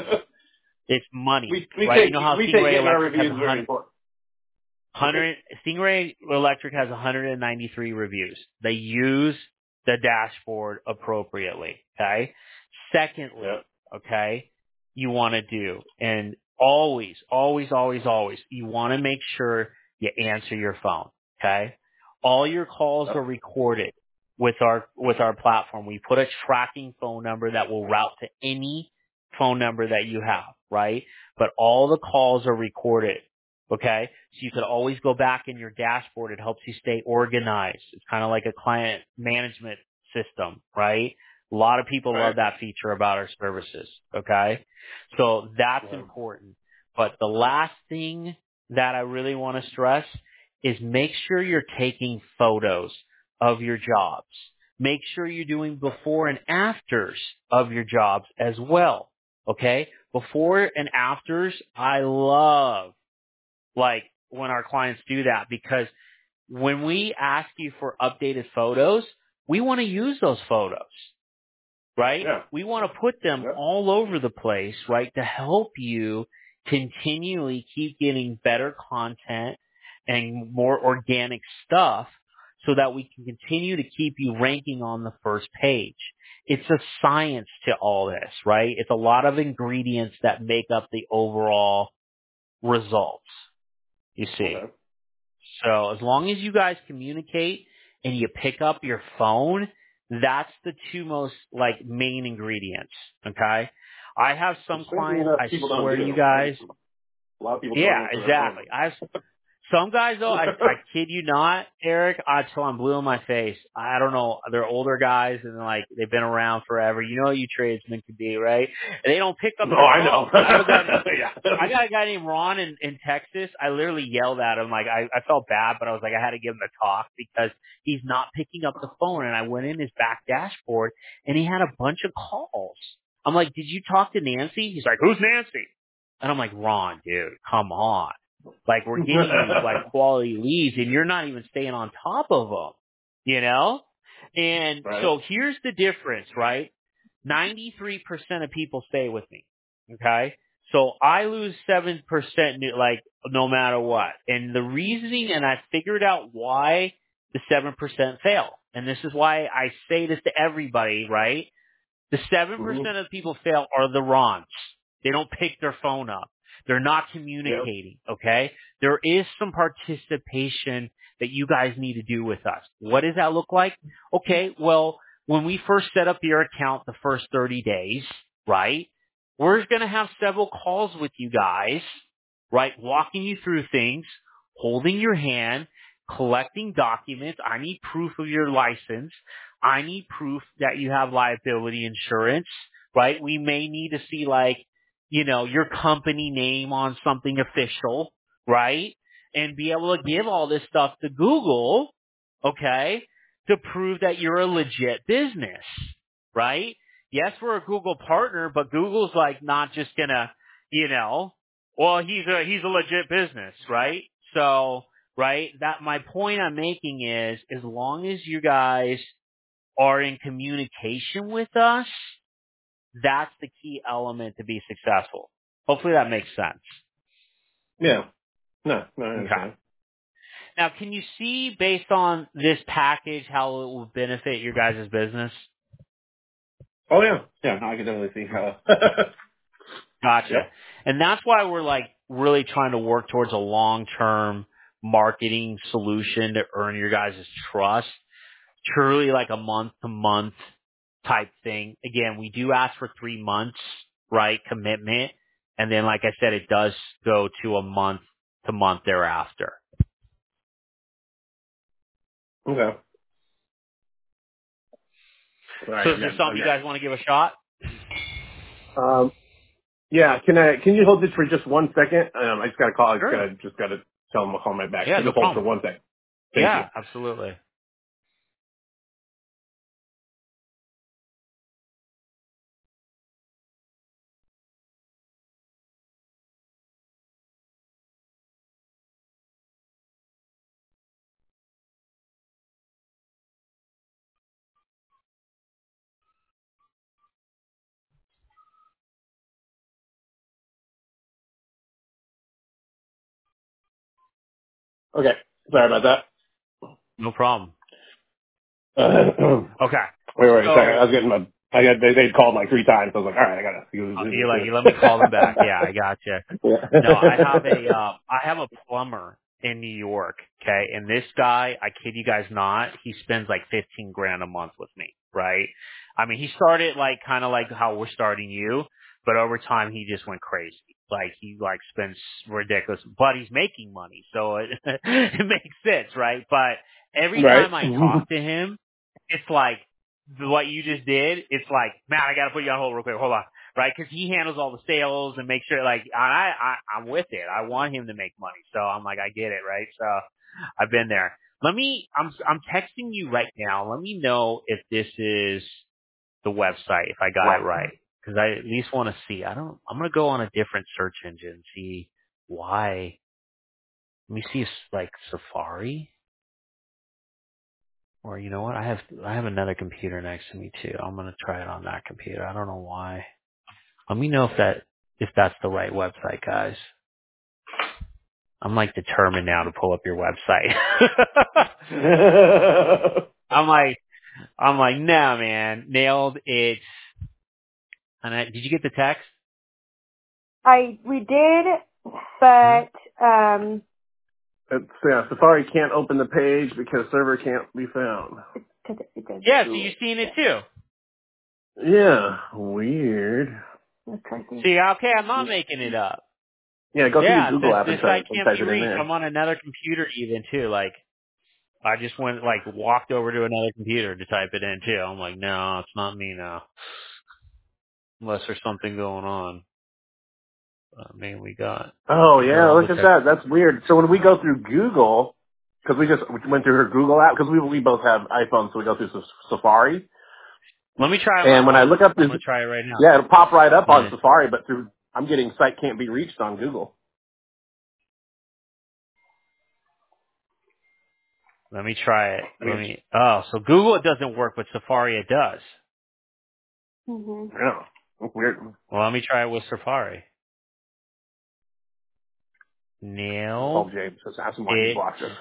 it's money, we right? take You know how we take Stingray getting our Electric has reviews very important. 100 Stingray Electric has 193 reviews. They use the dashboard appropriately. Okay. Secondly, okay, you want to do, and always, you want to make sure you answer your phone. Okay. All your calls are recorded with our platform. We put a tracking phone number that will route to any phone number that you have, right? But all the calls are recorded. Okay. So you could always go back in your dashboard. It helps you stay organized. It's kind of like a client management system, right? A lot of people love that feature about our services. Okay. So that's important. But the last thing that I really want to stress is make sure you're taking photos of your jobs. Make sure you're doing before and afters of your jobs as well. Okay. Before and afters, I love like when our clients do that, because when we ask you for updated photos, we want to use those photos, right? Yeah. We want to put them all over the place, right? To help you continually keep getting better content and more organic stuff so that we can continue to keep you ranking on the first page. It's a science to all this, right? It's a lot of ingredients that make up the overall results. You see. Okay. So as long as you guys communicate and you pick up your phone, that's the two most like main ingredients. Okay. I have some clients, I swear to you guys. A lot of people Yeah, don't answer exactly. Some guys though, I kid you not, Eric, until I'm blue in my face. I don't know. They're older guys and like they've been around forever. You know what you tradesmen can be, right? And they don't pick up their phone. I know. I got a guy named Ron in Texas. I literally yelled at him. Like I felt bad, but I was like, I had to give him a talk because he's not picking up the phone. And I went in his back dashboard and he had a bunch of calls. I'm like, did you talk to Nancy? He's like, who's Nancy? And I'm like, Ron, dude, come on. Like we're getting you like quality leads and you're not even staying on top of them, you know? And so here's the difference, right? 93% of people stay with me. Okay. So I lose 7% like no matter what. And the reasoning, and I figured out why the 7% fail. And this is why I say this to everybody, right? The 7% of people fail are the Rons. They don't pick their phone up. They're not communicating, okay? There is some participation that you guys need to do with us. What does that look like? Okay, well, when we first set up your account the first 30 days, right, we're going to have several calls with you guys, right, walking you through things, holding your hand, collecting documents. I need proof of your license. I need proof that you have liability insurance, right? We may need to see like, you know, your company name on something official, right? And be able to give all this stuff to Google, okay, to prove that you're a legit business, right? Yes, we're a Google partner, but Google's like not just gonna, you know, well, he's a legit business, right? So, right, that my point I'm making is as long as you guys are in communication with us, that's the key element to be successful. Hopefully that makes sense. Yeah. No, I understand. Okay. Now, can you see based on this package how it will benefit your guys' business? Oh yeah. Yeah, no, I can definitely see how. Gotcha. Yep. And that's why we're like really trying to work towards a long-term marketing solution to earn your guys' trust. Truly like a month-to-month type thing. Again, we do ask for 3 months, right, commitment. And then, like I said, it does go to a month-to-month thereafter. Okay. So is this something you guys want to give a shot? Yeah. Can you hold this for just 1 second? I just got to call. Sure. I just got to tell them I'll call my back. Yeah, So no just hold for problem. 1 second. Thank you. Absolutely. Okay. Sorry about that. No problem. Okay. Okay. Wait a So second. I was getting they'd called like 3 times. I was like, all right, I gotta. you're like, you let me call them back. Yeah, I gotcha. No, I have a plumber in New York. Okay, and this guy, I kid you guys not, he spends like $15,000 a month with me. Right? I mean, he started like kind of like how we're starting you, but over time he just went crazy. Like he like spends ridiculous, but he's making money, so it it makes sense, right? But every Right. time I talk to him, it's like what you just did. It's like, man, I got to put you on hold real quick. Hold on. Right? Because he handles all the sales and make sure, like, I'm with it. I want him to make money. So I'm like, I get it, right? So I've been there. I'm texting you right now. Let me know if this is the website, if I got it right. Because I at least want to see. I'm going to go on a different search engine and see why. Let me see, like, Safari. Or you know what? I have another computer next to me too. I'm going to try it on that computer. I don't know why. Let me know if that's the right website, guys. I'm like determined now to pull up your website. I'm like, nah, man, nailed it. And did you get the text? We did, but Safari can't open the page because server can't be found. Yeah, so you've seen it too. Yeah, weird. See, okay, I'm not making it up. Yeah, go through the Google app and this guy type can't be it in reached. there. I'm on another computer even too. Like, I just walked over to another computer to type it in too. I'm like, no, it's not me now. Unless there's something going on. Man, we got. Oh yeah, look at that. That's weird. So when we go through Google, because we went through her Google app, because we both have iPhones, so we go through Safari. Let me try. And when I look up this, I'm gonna try it right now. Yeah, it'll pop right up on Safari, but I'm getting site can't be reached on Google. Let me try it. So Google it doesn't work, but Safari it does. Yeah, weird. Well, let me try it with Safari. Nailed. Oh, James, just ask him why he blocked us.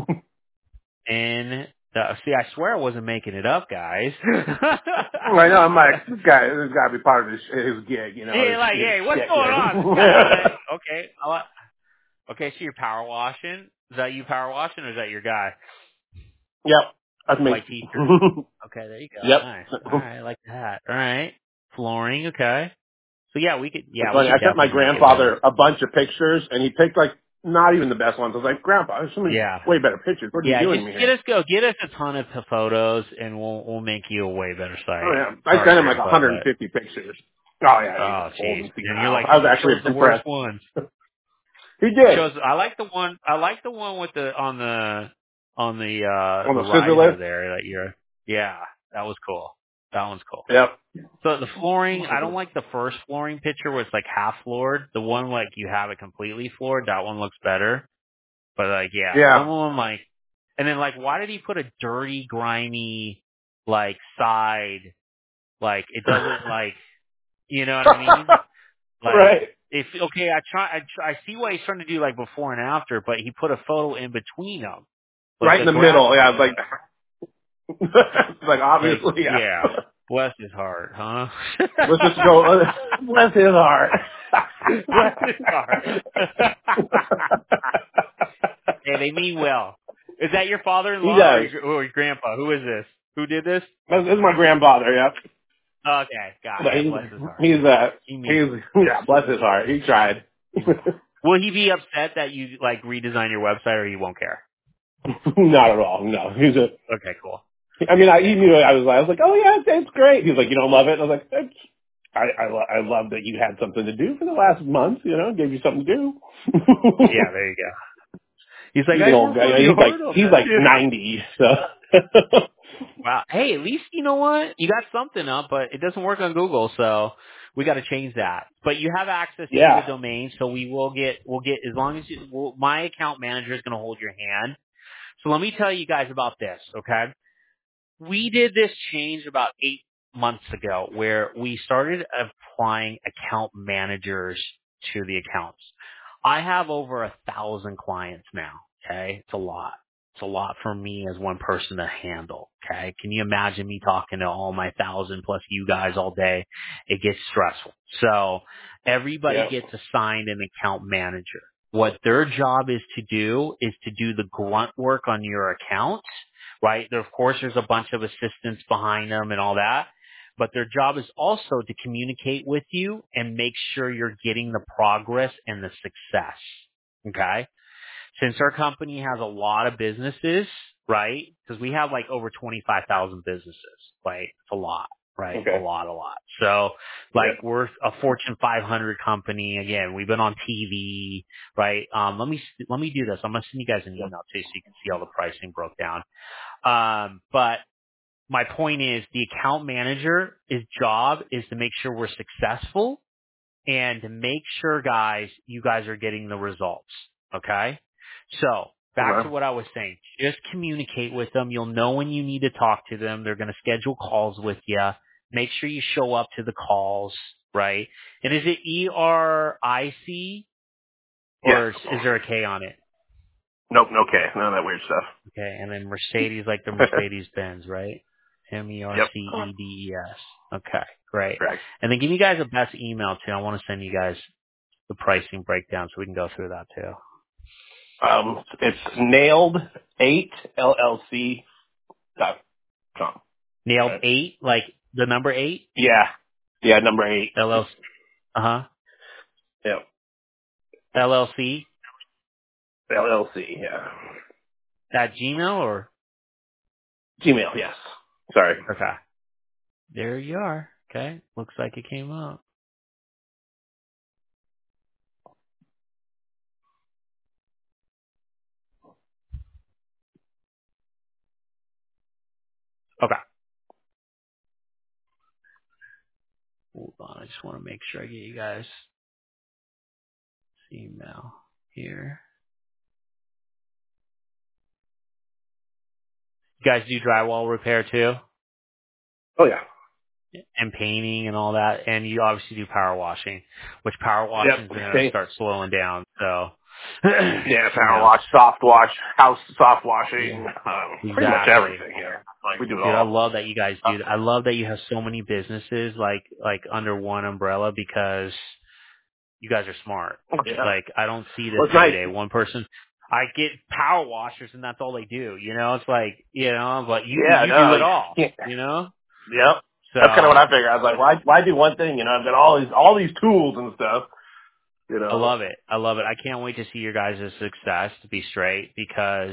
See, I swear I wasn't making it up, guys. I know. I'm like, this guy. This got to be part of his gig, you know. Hey, what's going on? This guy, okay. Okay, so you're power washing. Is that you power washing, or is that your guy? Yep, that's me. White teacher. Okay, there you go. Yep. Nice. All right, I like that. All right, flooring. Okay. So yeah, we could. Yeah, funny. I sent my grandfather a bunch of pictures, and he picked like not even the best ones. I was like, Grandpa, there's so many way better pictures. What are you doing just get us a ton of photos, and we'll make you a way better site. Oh yeah, I sent him like 150 pictures. Oh yeah. Oh jeez. And you're like, I was actually the worst ones. He did. I like the one with on the scissor lift there that that was cool. That one's cool. Yep. So the flooring, I don't like the first flooring picture where it's like half floored. The one like you have it completely floored, that one looks better. But like some of them like, and then like why did he put a dirty, grimy like side? Like it doesn't like, you know what I mean? Like, right. I see why he's trying to do like before and after, but he put a photo in between them. Like right in the middle. Yeah, it's like, like obviously, like, yeah. Bless his heart, huh? Let's just go. Bless his heart. Bless his heart. Hey, they mean well. Is that your father-in-law or your grandpa? Who is this? Who did this? This is my grandfather. Yeah. Okay, got it. Bless his heart. Bless his heart. He tried. Will he be upset that you like redesign your website, or he won't care? Not at all. No, okay, cool. I mean, he knew I was like, oh yeah, it's great. He's like, you don't love it? I was like, I love that you had something to do for the last month. You know, gave you something to do. Yeah, there you go. He's like, he's an old guy. He's like 90. So. Wow. Hey, at least you know what? You got something up, but it doesn't work on Google, so we got to change that. But you have access to the domain, so we'll get as long as my account manager is going to hold your hand. So let me tell you guys about this, okay? We did this change about 8 months ago where we started applying account managers to the accounts. I have over 1,000 clients now, Okay. It's a lot. It's a lot for me as one person to handle. Okay. Can you imagine me talking to all my 1,000 plus you guys all day? It gets stressful. So everybody Yeah. gets assigned an account manager. What their job is to do the grunt work on your account, right? There, of course, there's a bunch of assistants behind them and all that, but their job is also to communicate with you and make sure you're getting the progress and the success. Okay. Since our company has a lot of businesses, right? Because we have like over 25,000 businesses, right? It's a lot, right? A Okay. lot. So Yeah. like we're a Fortune 500 company. Again, we've been on TV, right? Let me do this. I'm going to send you guys an email too so you can see all the pricing broke down. But my point is the account manager, his job is to make sure we're successful and to make sure, guys, you guys are getting the results. Okay? So, back to Okay. what I was saying. Just communicate with them. You'll know when you need to talk to them. They're going to schedule calls with you. Make sure you show up to the calls, right? And is it ERIC Yes. or is there a K on it? Nope. Okay. None of that weird stuff. Okay, and then Mercedes, like the Mercedes-Benz, right? Yep. MERCEDES. Okay, great. Correct. And then give you guys a best email, too. I want to send you guys the pricing breakdown so we can go through that, too. It's nailed8llc.com. Nailed Right. 8, like the number 8? Yeah. Yeah. Number 8. LLC. Uh-huh. Yep. LLC LLC. Yeah. at Gmail or? Gmail. Yes. Sorry. Okay. There you are. Okay. Looks like it came up. Okay. Hold on. I just want to make sure I get you guys this email here. You guys do drywall repair too? Oh yeah. And painting and all that, and you obviously do power washing, which power washing is Yep. going to start slowing down. So, Yeah. you Power know, wash, soft wash, house soft washing, pretty much exactly. everything. Yeah. Like we do it Dude, I all. love that you guys do. I love that you have so many businesses like under one umbrella because you guys are smart. Yeah. Like I don't see this Well, it's every nice. day. One person, I get power washers and that's all they do. You know, it's like but you Yeah. you do No. it all. Yeah. You know, Yep. That's kind of what so I figured. I was like, why do one thing? I've got all these tools and stuff. I love it. I love it. I can't wait to see your guys' success, to be straight, because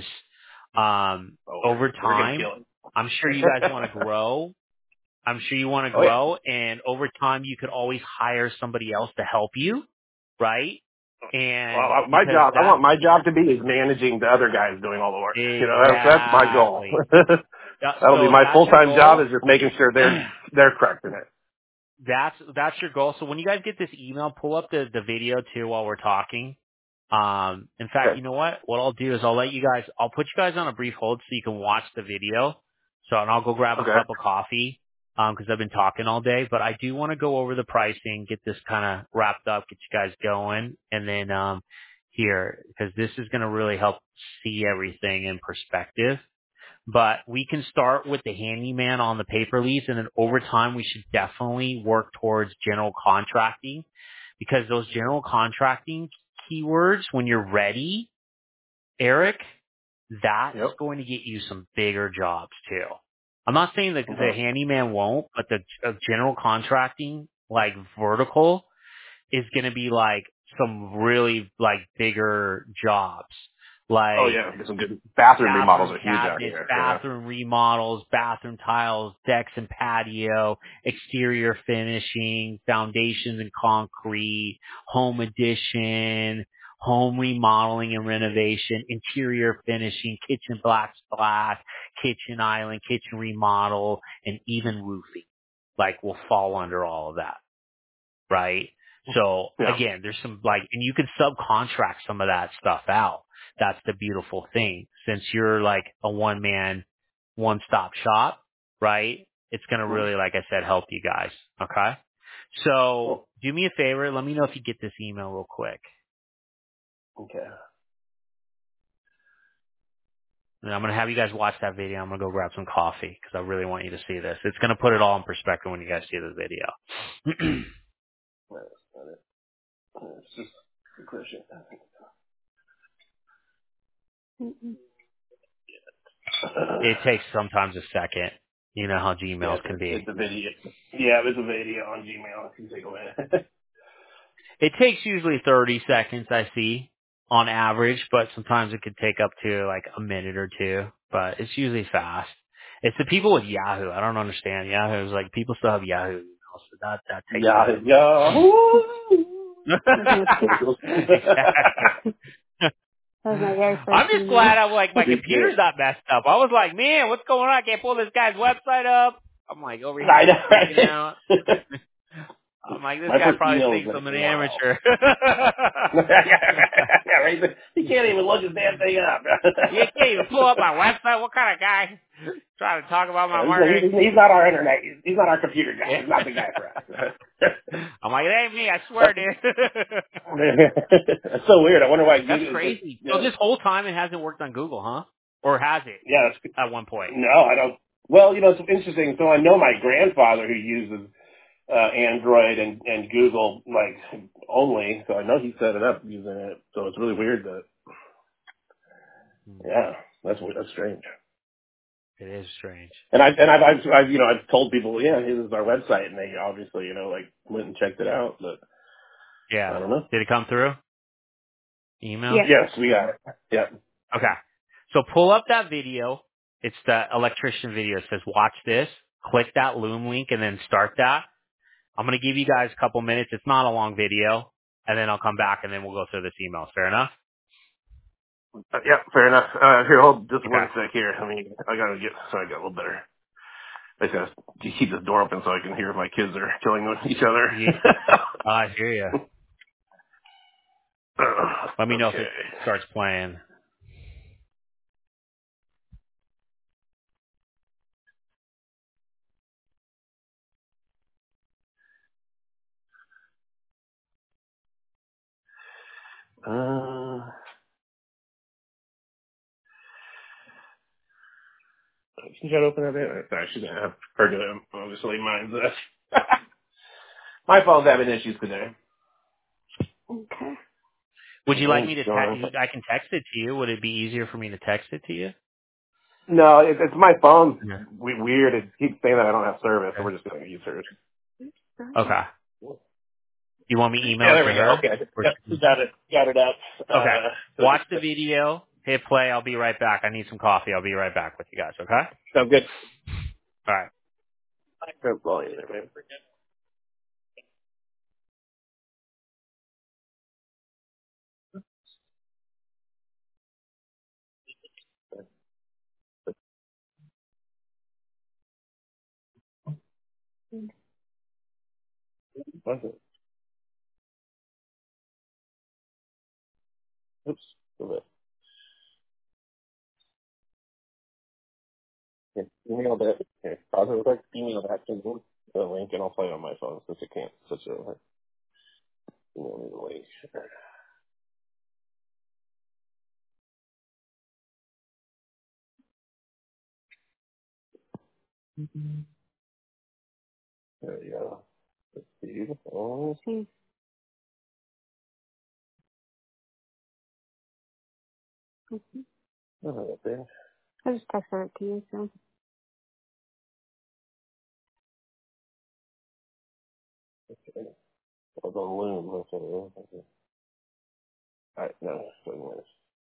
over We're gonna time, kill it. I'm sure you guys want to grow. I'm sure you want to Oh yeah. grow, and over time, you could always hire somebody else to help you, right? And Well, my because job, I that want my job to be is managing the other guys doing all the work. That's my goal. exactly. That'll be So if my that's your full-time job goal, is just making sure they're correcting it. that's your goal. So when you guys get this email, pull up the video too while we're talking. In fact, Okay. you know what? What I'll do is I'll put you guys on a brief hold so you can watch the video. So, and I'll go grab a Okay. cup of coffee, cause I've been talking all day, but I do want to go over the pricing, get this kind of wrapped up, get you guys going. And then, here, cause this is going to really help see everything in perspective. But we can start with the handyman on the paper lease, and then over time we should definitely work towards general contracting, because those general contracting keywords, when you're ready, Eric, that's Yep. going to get you some bigger jobs too. I'm not saying that the Okay. handyman won't, but the general contracting, like vertical, is going to be like some really like bigger jobs. Oh Like yeah, get some good bathroom remodels bathroom are huge out cabinets, here. Yeah. bathroom remodels, bathroom tiles, decks and patio, exterior finishing, foundations and concrete, home addition, home remodeling and renovation, interior finishing, kitchen black splash, kitchen island, kitchen remodel, and even roofing. Like will fall under all of that, right? So Yeah. again, there's some and you can subcontract some of that stuff out. That's the beautiful thing. Since you're like a one stop shop, right? It's going to really, like I said, help you guys. Okay. So Cool. do me a favor. Let me know if you get this email real quick. Okay. And I'm going to have you guys watch that video. I'm going to go grab some coffee because I really want you to see this. It's going to put it all in perspective when you guys see the video. It's just a question. It takes sometimes a second. You know how Gmails can be. It's a video. Yeah, there's a video on Gmail. It can take a minute. It takes usually 30 seconds, I see, on average, but sometimes it could take up to like a minute or two, but it's usually fast. It's the people with Yahoo. I don't understand. Yahoo is like, people still have Yahoo emails, so that takes time. Yahoo! Exactly. That was my very first I'm just email. glad I'm like, my computer's not messed up. I was like, man, what's going on? I can't pull this guy's website up. I'm like over here freaking out. I'm like, this guy probably thinks I'm an amateur. Yeah, right. He can't even look his damn thing up. You can't even pull up my website. What kind of guy trying to talk about my marketing? He's not our internet. He's not our computer guy. He's not the guy for us. I'm like, it ain't me. I swear, dude. That's so weird. I wonder why. That's crazy. So this whole time it hasn't worked on Google, huh? Or has it? Yeah. At one point. No, I don't. Well, it's interesting. So I know my grandfather who uses Android and Google like only, so I know he set it up using it. So it's really weird that. Yeah, that's strange. It is strange. And I've told people, yeah, this is our website, and they obviously like went and checked it out, but yeah, I don't know. Did it come through? Email? Yeah. Yes, we got it. Yeah. Okay. So pull up that video. It's the electrician video. It says watch this. Click that Loom link and then start that. I'm going to give you guys a couple minutes. It's not a long video. And then I'll come back and then we'll go through this email. Fair enough? Yeah, fair enough. Here, hold just Okay. one sec here. I got a little better. I just gotta keep this door open so I can hear if my kids are killing each other. Yeah. I hear you. Let me know if it starts playing. Can you try to open that? Sorry, she's gonna have her do it. Obviously, mine's my phone's having issues today. Okay. Would you like me to I can text it to you. Would it be easier for me to text it to you? No, it's my phone. Yeah. Weird. It keeps saying that I don't have service, so we're just gonna use hers. Okay. You want me to email there to we her? go. Okay. Yep, got it up. Okay. Watch the video. Hit play. I'll be right back. I need some coffee. I'll be right back with you guys. Okay? Sounds good. All right. Oops. Email that. Okay. Pause it real quick. Email that to me, the link, and I'll play it on my phone since it can't switch it over. Email me the link. There we go. Let's see. Oh, right there. I just texted it to you, so. Okay. I'll go Loom. Okay. All right. No. Wait a minute.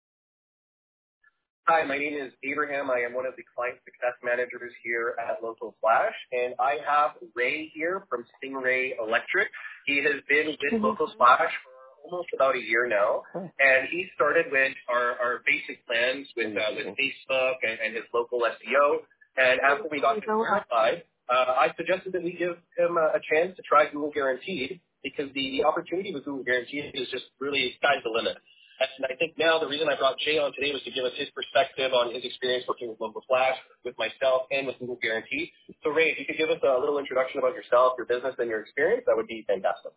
Hi, my name is Abraham. I am one of the client success managers here at Local Flash, and I have Ray here from Stingray Electric. He has been with Local Flash for almost about a year now, and he started with our basic plans with Facebook and his local SEO. And after we got him verified, I suggested that we give him a chance to try Google Guaranteed, because the opportunity with Google Guaranteed is just really sky's the limit. And I think now the reason I brought Jay on today was to give us his perspective on his experience working with Local Flash, with myself, and with Google Guarantee. So, Ray, if you could give us a little introduction about yourself, your business, and your experience, that would be fantastic.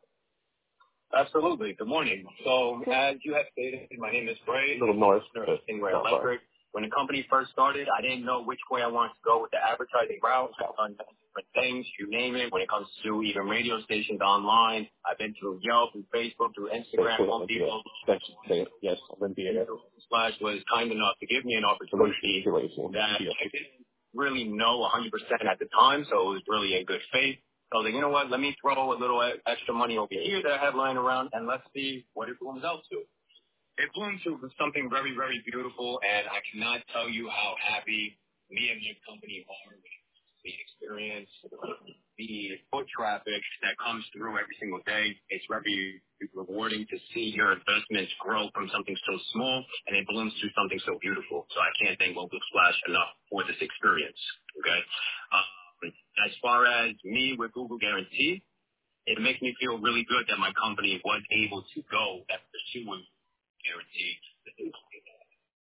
Absolutely. Good morning. So, as you have stated, my name is Ray. A little noise. Stingray Electric. When the company first started, I didn't know which way I wanted to go with the advertising route. I've done different things, you name it. When it comes to even radio stations online, I've been through Yelp, through Facebook, through Instagram, Home Depot. Yes, Olympia. Splash was kind enough to give me an opportunity that I didn't really know 100% at the time, so it was really in good faith. So I was like, you know what, let me throw a little extra money over here that I have lying around, and let's see what it blooms out to. It bloomed to something very, very beautiful, and I cannot tell you how happy me and my company are with the experience, the foot traffic that comes through every single day. It's very rewarding to see your investments grow from something so small, and it blooms to something so beautiful. So I can't thank Local Splash enough for this experience, okay? As far as me with Google Guarantee, it makes me feel really good that my company was able to go and pursue Guarantee. This is something that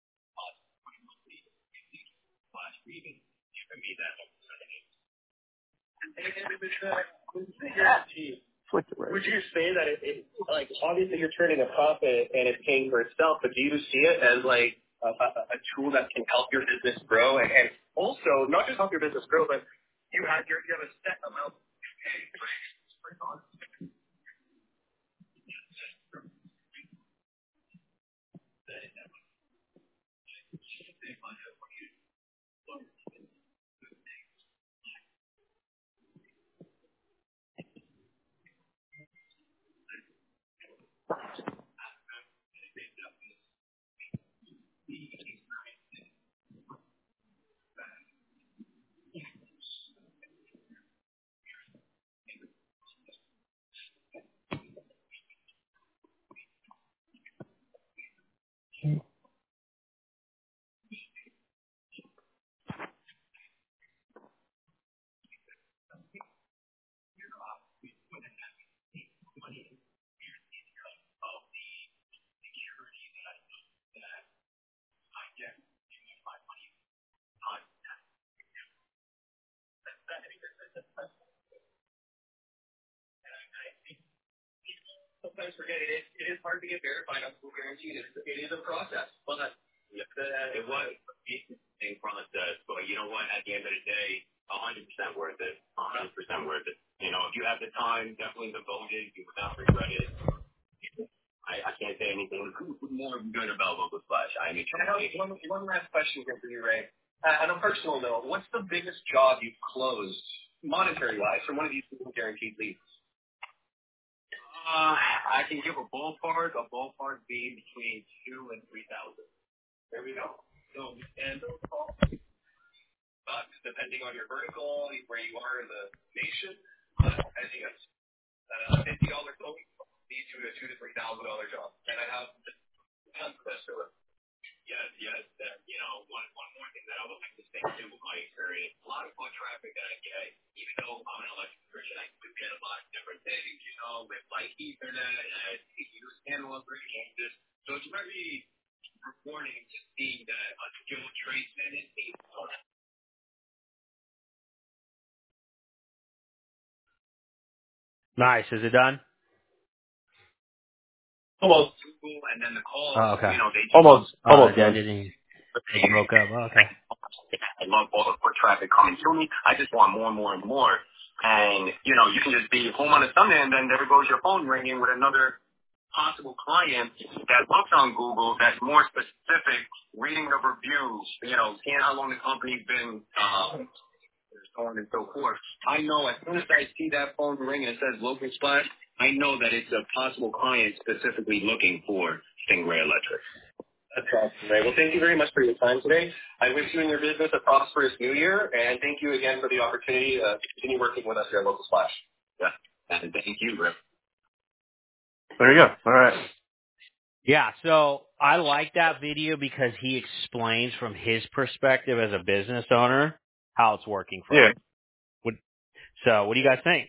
possibly even giving me that would you say that it like obviously you're turning a profit and it's paying for itself, but do you see it as like a tool that can help your business grow and also not just help your business grow, but you have a set amount. Sometimes forget it. It is hard to get verified on Google Guarantee. It is a process, but it was in front of us. But you know what? At the end of the day, 100% worth it. 100% worth it. You know, if you have the time, definitely devote it. You would not regret it. I can't say anything more good about Local Splash. I mean, one last question here for you, Ray. On a personal note, what's the biggest job you've closed, monetary-wise, from one of these Google Guaranteed leads? I can give a ballpark. A ballpark being between 2,000 and 3,000. There we go. So, and those calls, depending on your vertical, where you are in the nation, I think it's $50 total leads you to a $2,000 to $3,000 job. And I have tons of best of it. Yes. You know, one more thing that I would like to say too with my experience, a lot of foot traffic that I get, even though I'm an electrician, I do get a lot of different things, you know, with like Ethernet, and use analog ranges. So it's very rewarding to see that a skilled tradesman is able to. Nice. Is it done? Almost. And then the calls, you know, they almost. They broke up. Oh, okay. I love all the foot traffic coming to me. I just want more and more and more. And, you know, you can just be home on a Sunday and then there goes your phone ringing with another possible client that looks on Google that's more specific, reading the reviews, you know, seeing how long the company's been, so on and so forth. I know as soon as I see that phone ring and it says Local Splash, I know that it's a possible client specifically looking for Stingray Electric. That's awesome, Ray. Well, thank you very much for your time today. I wish you and your business a prosperous new year, and thank you again for the opportunity to continue working with us here at Local Splash. Yeah, and thank you, Rick. There you go. All right. Yeah, so I like that video because he explains from his perspective as a business owner how it's working for him. So what do you guys think?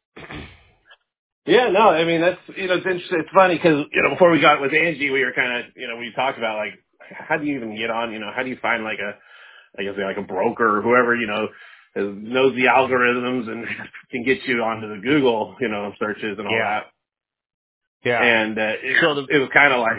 Yeah, no, I mean, that's, you know, it's interesting. It's funny because, you know, before we got with Angie, we were kind of, you know, we talked about, like, how do you even get on, you know, how do you find, like, a broker or whoever, you know, knows the algorithms and can get you onto the Google, you know, searches and all that. Yeah. And it was kind of like,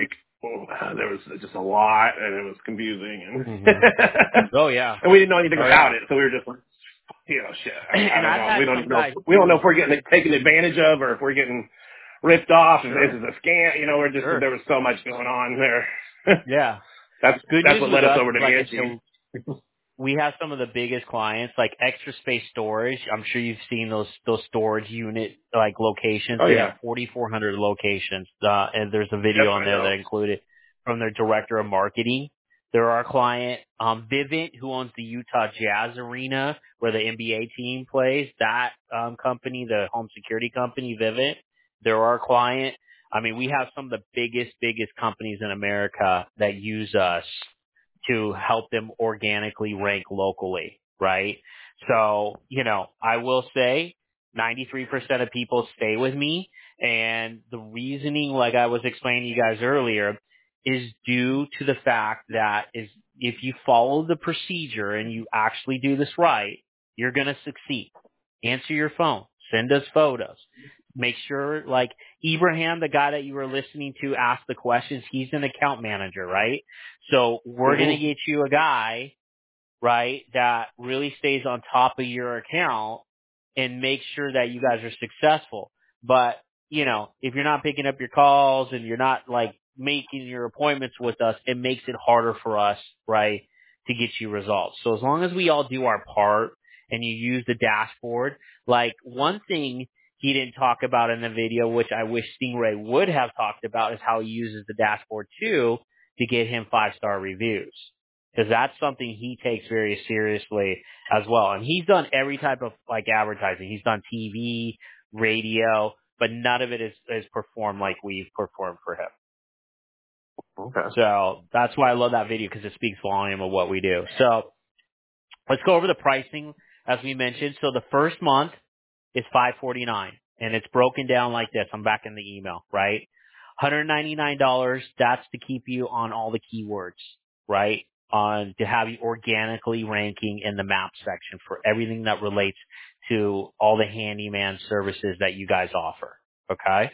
there was just a lot, and it was confusing, and Oh yeah. and we didn't know anything Oh about yeah. it, so we were just like, shit. I And don't I've know. had We don't some even know. guys We don't know too. if we're getting taken advantage of, or if we're getting ripped off. If Sure. this is a scam, we're just Sure. there was so much going on there. Yeah. that's Good that's news what with led us us, over to like I Angie. said, we have some of the biggest clients, like Extra Space Storage. I'm sure you've seen those storage unit like locations. Oh They yeah. have 4,400 locations, and there's a Yep, video on I there know. that included from their director of marketing. They're our client, Vivint, who owns the Utah Jazz Arena where the NBA team plays. That company, the home security company, Vivint, they're our client. I mean, we have some of the biggest companies in America that use us to help them organically rank locally, right? So, I will say 93% of people stay with me, and the reasoning, like I was explaining to you guys earlier, is due to the fact that if you follow the procedure and you actually do this right, you're going to succeed. Answer your phone. Send us photos. Make sure, like Ibrahim, the guy that you were listening to ask the questions, he's an account manager, right? So we're going to get you a guy, right, that really stays on top of your account and make sure that you guys are successful. But, if you're not picking up your calls and you're not like making your appointments with us, it makes it harder for us, right, to get you results. So as long as we all do our part and you use the dashboard, like one thing he didn't talk about in the video, which I wish Stingray would have talked about, is how he uses the dashboard too to get him 5-star reviews. Because that's something he takes very seriously as well. And he's done every type of like advertising. He's done TV, radio, but none of it is performed like we've performed for him. Okay. So that's why I love that video, because it speaks volume of what we do. So let's go over the pricing as we mentioned. So the first month is $549, and it's broken down like this. I'm back in the email, right? $199, that's to keep you on all the keywords, right? To have you organically ranking in the map section for everything that relates to all the handyman services that you guys offer, okay?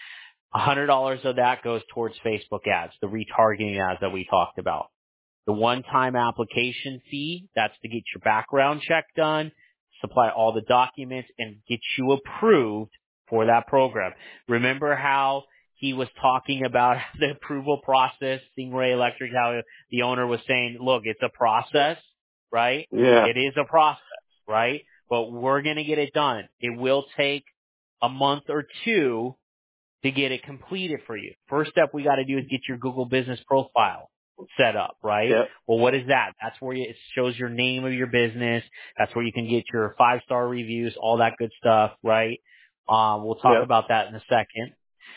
$100 of that goes towards Facebook ads, the retargeting ads that we talked about. The one-time application fee, that's to get your background check done, supply all the documents, and get you approved for that program. Remember how he was talking about the approval process, Stingray Electric, how the owner was saying, look, it's a process, right? Yeah. It is a process, right? But we're going to get it done. It will take a month or two to get it completed for you. First step we got to do is get your Google business profile set up, right? Yep. Well, what is that? That's where it shows your name of your business. That's where you can get your 5-star reviews, all that good stuff, right? We'll talk about that in a second.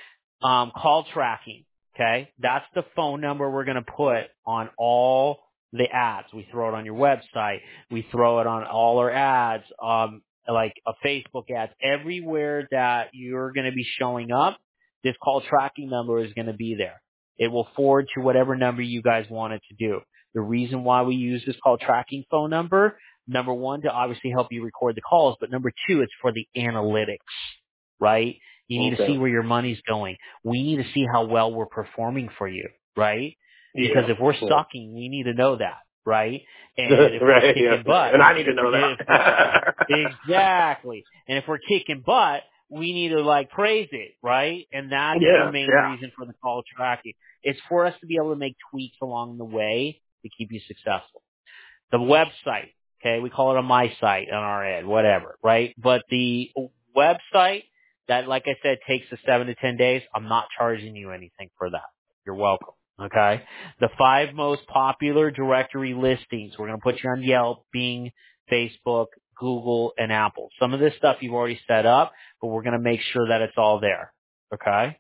Call tracking, okay? That's the phone number we're going to put on all the ads. We throw it on your website. We throw it on all our ads, like a Facebook ads. Everywhere that you're going to be showing up, this call tracking number is going to be there. It will forward to whatever number you guys want it to do. The reason why we use this call tracking phone number, number one, to obviously help you record the calls, but number two, it's for the analytics, right? You need to see where your money's going. We need to see how well we're performing for you, right? Because if we're sucking, we need to know that, right? And if we're kicking butt, and I need to know that. Exactly. And if we're kicking butt, we need to like praise it, right? And that's the main reason for the call tracking. It's for us to be able to make tweaks along the way to keep you successful. The website, okay, we call it a my site on our ad, whatever, right? But the website that, like I said, takes us 7 to 10 days, I'm not charging you anything for that. You're welcome, okay? The 5 most popular directory listings, we're going to put you on Yelp, Bing, Facebook, Google, and Apple. Some of this stuff you've already set up, but we're going to make sure that it's all there, okay?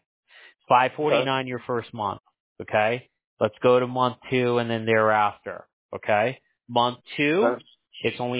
$549 your first month, okay? Let's go to month 2 and then thereafter, okay? Month 2, it's only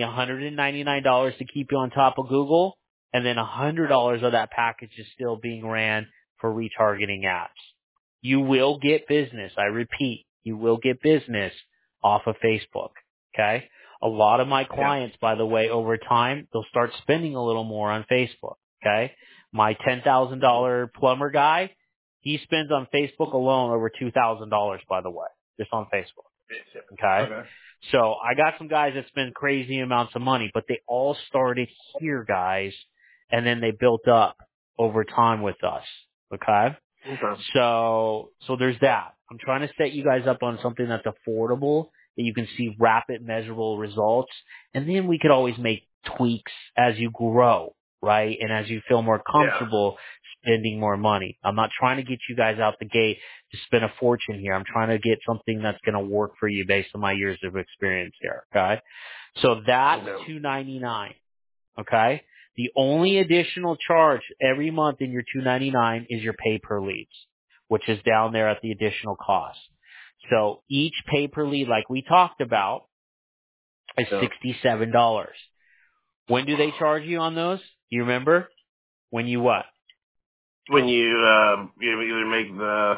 $199 to keep you on top of Google, and then $100 of that package is still being ran for retargeting ads. You will get business. I repeat, you will get business off of Facebook, okay? A lot of my clients, by the way, over time, they'll start spending a little more on Facebook, okay? My $10,000 plumber guy, He spends on Facebook alone over $2,000, by the way, just on Facebook. Okay? So I got some guys that spend crazy amounts of money, but they all started here, guys, and then they built up over time with us. Okay? Okay. So there's that. I'm trying to set you guys up on something that's affordable, that you can see rapid, measurable results, and then we could always make tweaks as you grow, right? And as you feel more comfortable spending more money. I'm not trying to get you guys out the gate to spend a fortune here. I'm trying to get something that's going to work for you based on my years of experience here, okay? So that's $299, okay? The only additional charge every month in your $299 is your pay per leads, which is down there at the additional cost. So each pay per lead, like we talked about, is $67. When do they charge you on those? Do you remember? When you what? When you either make the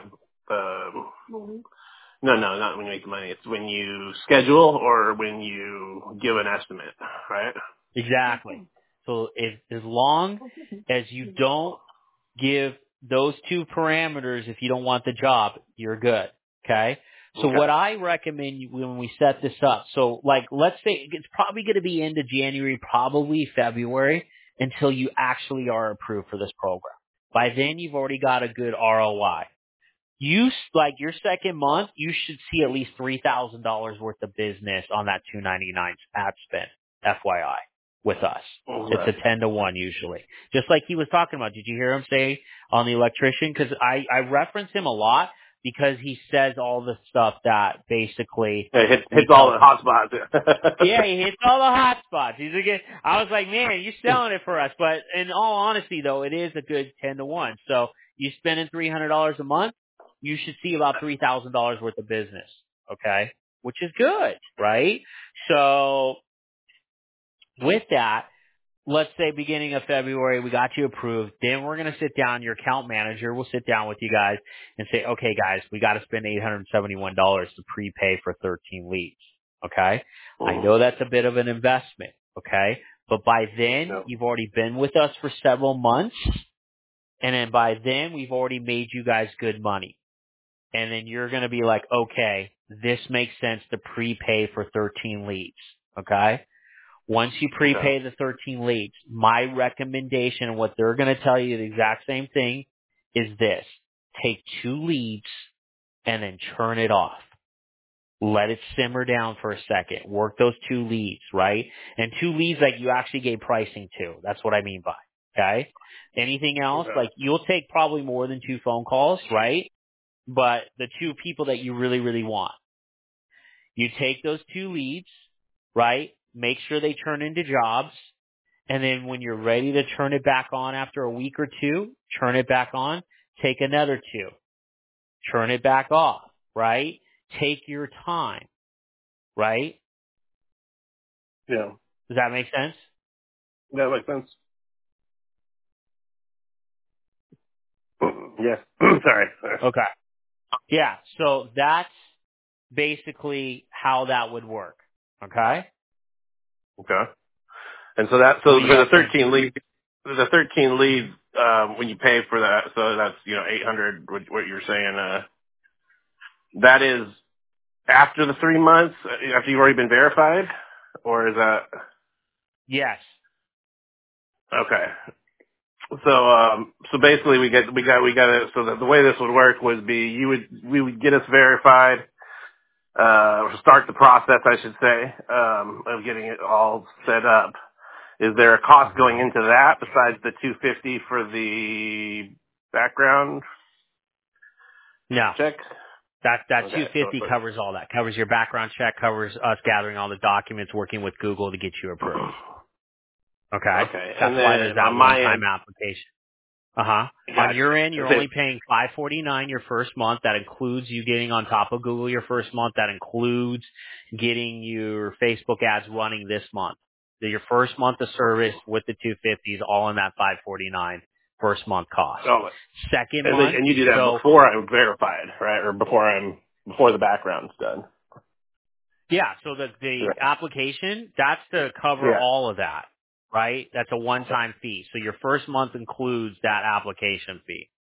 no, not when you make the money. It's when you schedule or when you give an estimate, right? Exactly. So as long as you don't give those two parameters, if you don't want the job, you're good. Okay? So what I recommend when we set this up, so like let's say it's probably going to be into January, probably February, until you actually are approved for this program. By then you've already got a good ROI. Like your second month, you should see at least $3,000 worth of business on that $299 ad spend, FYI, with us. It's a 10 to 1 usually. Just like he was talking about. Did you hear him say on the electrician? Because I reference him a lot because he says all the stuff that basically hits all the hot spots. Yeah, he hits all the hot spots. I was like, man, you're selling it for us. But in all honesty, though, it is a good 10 to 1. So you spending $300 a month, you should see about $3,000 worth of business, okay? Which is good, right? So with that, let's say beginning of February, we got you approved. Then we're going to sit down, your account manager will sit down with you guys and say, okay, guys, we got to spend $871 to prepay for 13 leads, okay? I know that's a bit of an investment, okay? But by then, you've already been with us for several months. And then by then, we've already made you guys good money. And then you're going to be like, okay, this makes sense to prepay for 13 leads, okay? Once you prepay the 13 leads, my recommendation, and what they're going to tell you the exact same thing, is this. Take 2 leads and then turn it off. Let it simmer down for a second. Work those 2 leads, right? And 2 leads like you actually gave pricing to. That's what I mean by, okay? Anything else? Like you'll take probably more than 2 phone calls, right? But the 2 people that you really, really want. You take those 2 leads, right? Make sure they turn into jobs. And then when you're ready to turn it back on after a week or 2, turn it back on. Take another 2. Turn it back off, right? Take your time, right? Yeah. Does that make sense? That makes sense. Yes. Sorry. Okay. Yeah, so that's basically how that would work. Okay? Okay. And so for the 13 leads, when you pay for that, so that's, 800, what you're saying, that is after the 3 months, after you've already been verified? Or is that? Yes. Okay. So basically we got it, so the way this would work would be we would get us verified, or start the process, I should say, of getting it all set up. Is there a cost going into that besides the $250 for the background check? That $250 covers all that. Covers your background check, covers us gathering all the documents, working with Google to get you approved. Okay? That's why there's that one-time application. Gotcha. On your end, you're only paying $549 your first month. That includes you getting on top of Google your first month. That includes getting your Facebook ads running this month. Your first month of service with the $250 is all in that $549 first month cost. Oh, Second month, and you do that before I'm verified, right? Or before the background's done. Yeah. So the application, that's to cover all of that, right? That's a one-time fee. So your first month includes that application fee.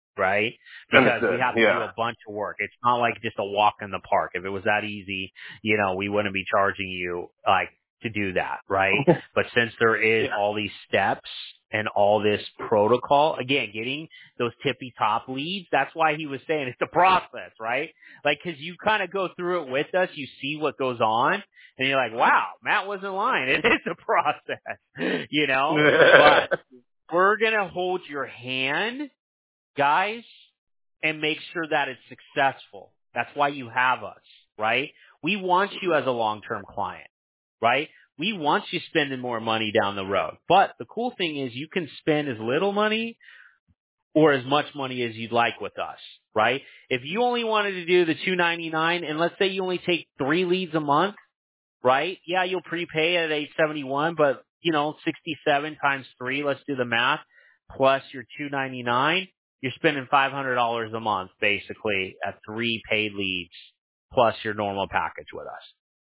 right? Because Understood. we have to do Yeah. a bunch of work. It's not like just a walk in the park. If it was that easy, we wouldn't be charging you like to do that, right? But since there is Yeah. all these steps and all this protocol, again, getting those tippy top leads, that's why he was saying it's a process, right? Like, cause you kind of go through it with us, you see what goes on, and you're like, wow, Matt wasn't lying. It is a process, but we're going to hold your hand, guys, and make sure that it's successful. That's why you have us, right? We want you as a long-term client, right? We want you spending more money down the road. But the cool thing is you can spend as little money or as much money as you'd like with us, right? If you only wanted to do the $299 and let's say you only take 3 leads a month, right? Yeah, you'll prepay at $871, but 67 times 3, let's do the math, plus your $299, you're spending $500 a month basically at 3 paid leads plus your normal package with us.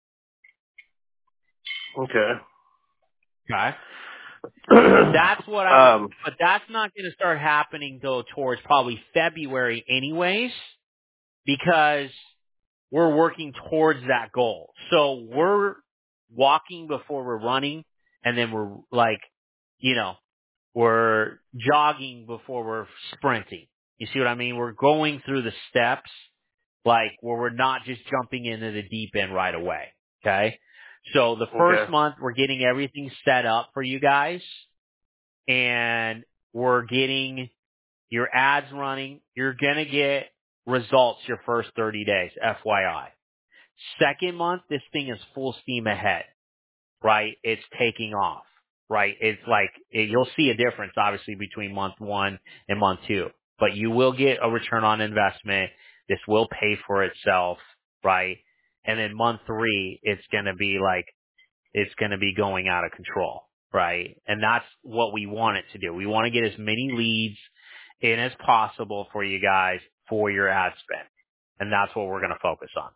Okay. Okay. That's what but that's not going to start happening though towards probably February anyways, because we're working towards that goal. So we're walking before we're running, and then we're like, we're jogging before we're sprinting. You see what I mean? We're going through the steps, like where we're not just jumping into the deep end right away. Okay? So the first month, we're getting everything set up for you guys, and we're getting your ads running. You're going to get results your first 30 days, FYI. Second month, this thing is full steam ahead, right? It's taking off, right? It's like, you'll see a difference, obviously, between month 1 and month 2. But you will get a return on investment. This will pay for itself, right? And then month 3, it's going to be going out of control, right? And that's what we want it to do. We want to get as many leads in as possible for you guys for your ad spend. And that's what we're going to focus on.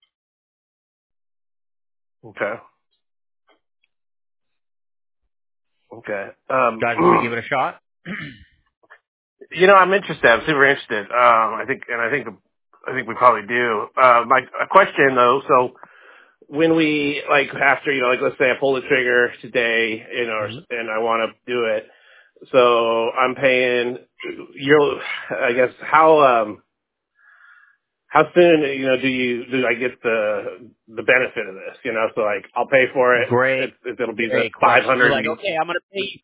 Okay. Okay. Guys, want to give it a shot? I'm interested. I'm super interested. I think we probably do. A question though. So when we after let's say I pull the trigger today, and I want to do it, so I'm paying. I guess how soon do I get the benefit of this? So I'll pay for it. Great. It'll be Great the $500. You're like, okay, I'm going to pay you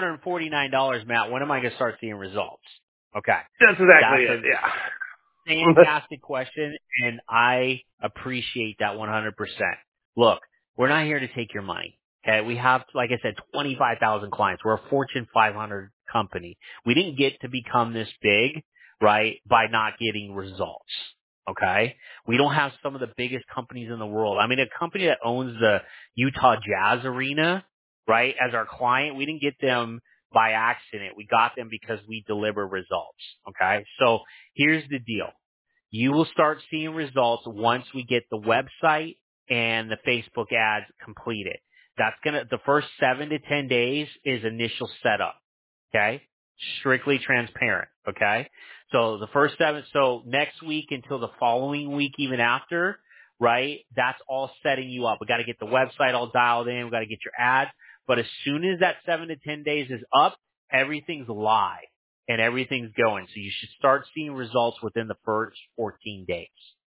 $549, Matt. When am I going to start seeing results? Okay. That's exactly it. Yeah. Fantastic question, and I appreciate that 100%. Look, we're not here to take your money. Okay, we have, like I said, 25,000 clients. We're a Fortune 500 company. We didn't get to become this big, right, by not getting results. Okay? We don't have some of the biggest companies in the world. I mean, a company that owns the Utah Jazz Arena, right, as our client, we didn't get them by accident. We got them because we deliver results. Okay? So here's the deal. You will start seeing results once we get the website and the Facebook ads completed. The first 7 to 10 days is initial setup. Okay? Strictly transparent. Okay? So the first 7, so next week until the following week, even after, right? That's all setting you up. We got to get the website all dialed in. We got to get your ads. But as soon as that 7 to 10 days is up, everything's live and everything's going. So you should start seeing results within the first 14 days.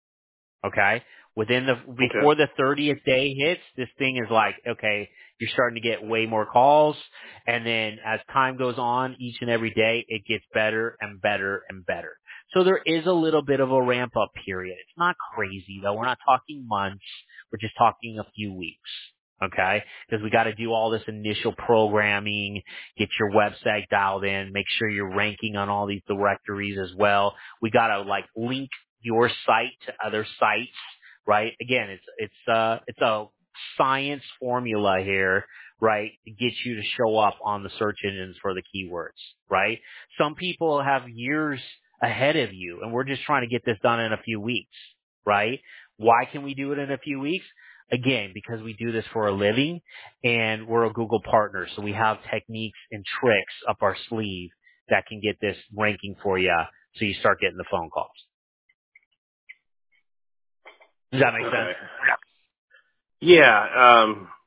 Okay? Before the 30th day hits, this thing is like, okay, you're starting to get way more calls. And then as time goes on, each and every day, it gets better and better and better. So there is a little bit of a ramp up period. It's not crazy though. We're not talking months. We're just talking a few weeks. Okay? Because we got to do all this initial programming, get your website dialed in, make sure you're ranking on all these directories as well. We got to link your site to other sites, right? Again, it's a science formula here, right? To get you to show up on the search engines for the keywords, right? Some people have years ahead of you, and we're just trying to get this done in a few weeks, right? Why can we do it in a few weeks? Again, because we do this for a living and we're a Google partner. So we have techniques and tricks up our sleeve that can get this ranking for you So you start getting the phone calls. Does that make sense? Yeah.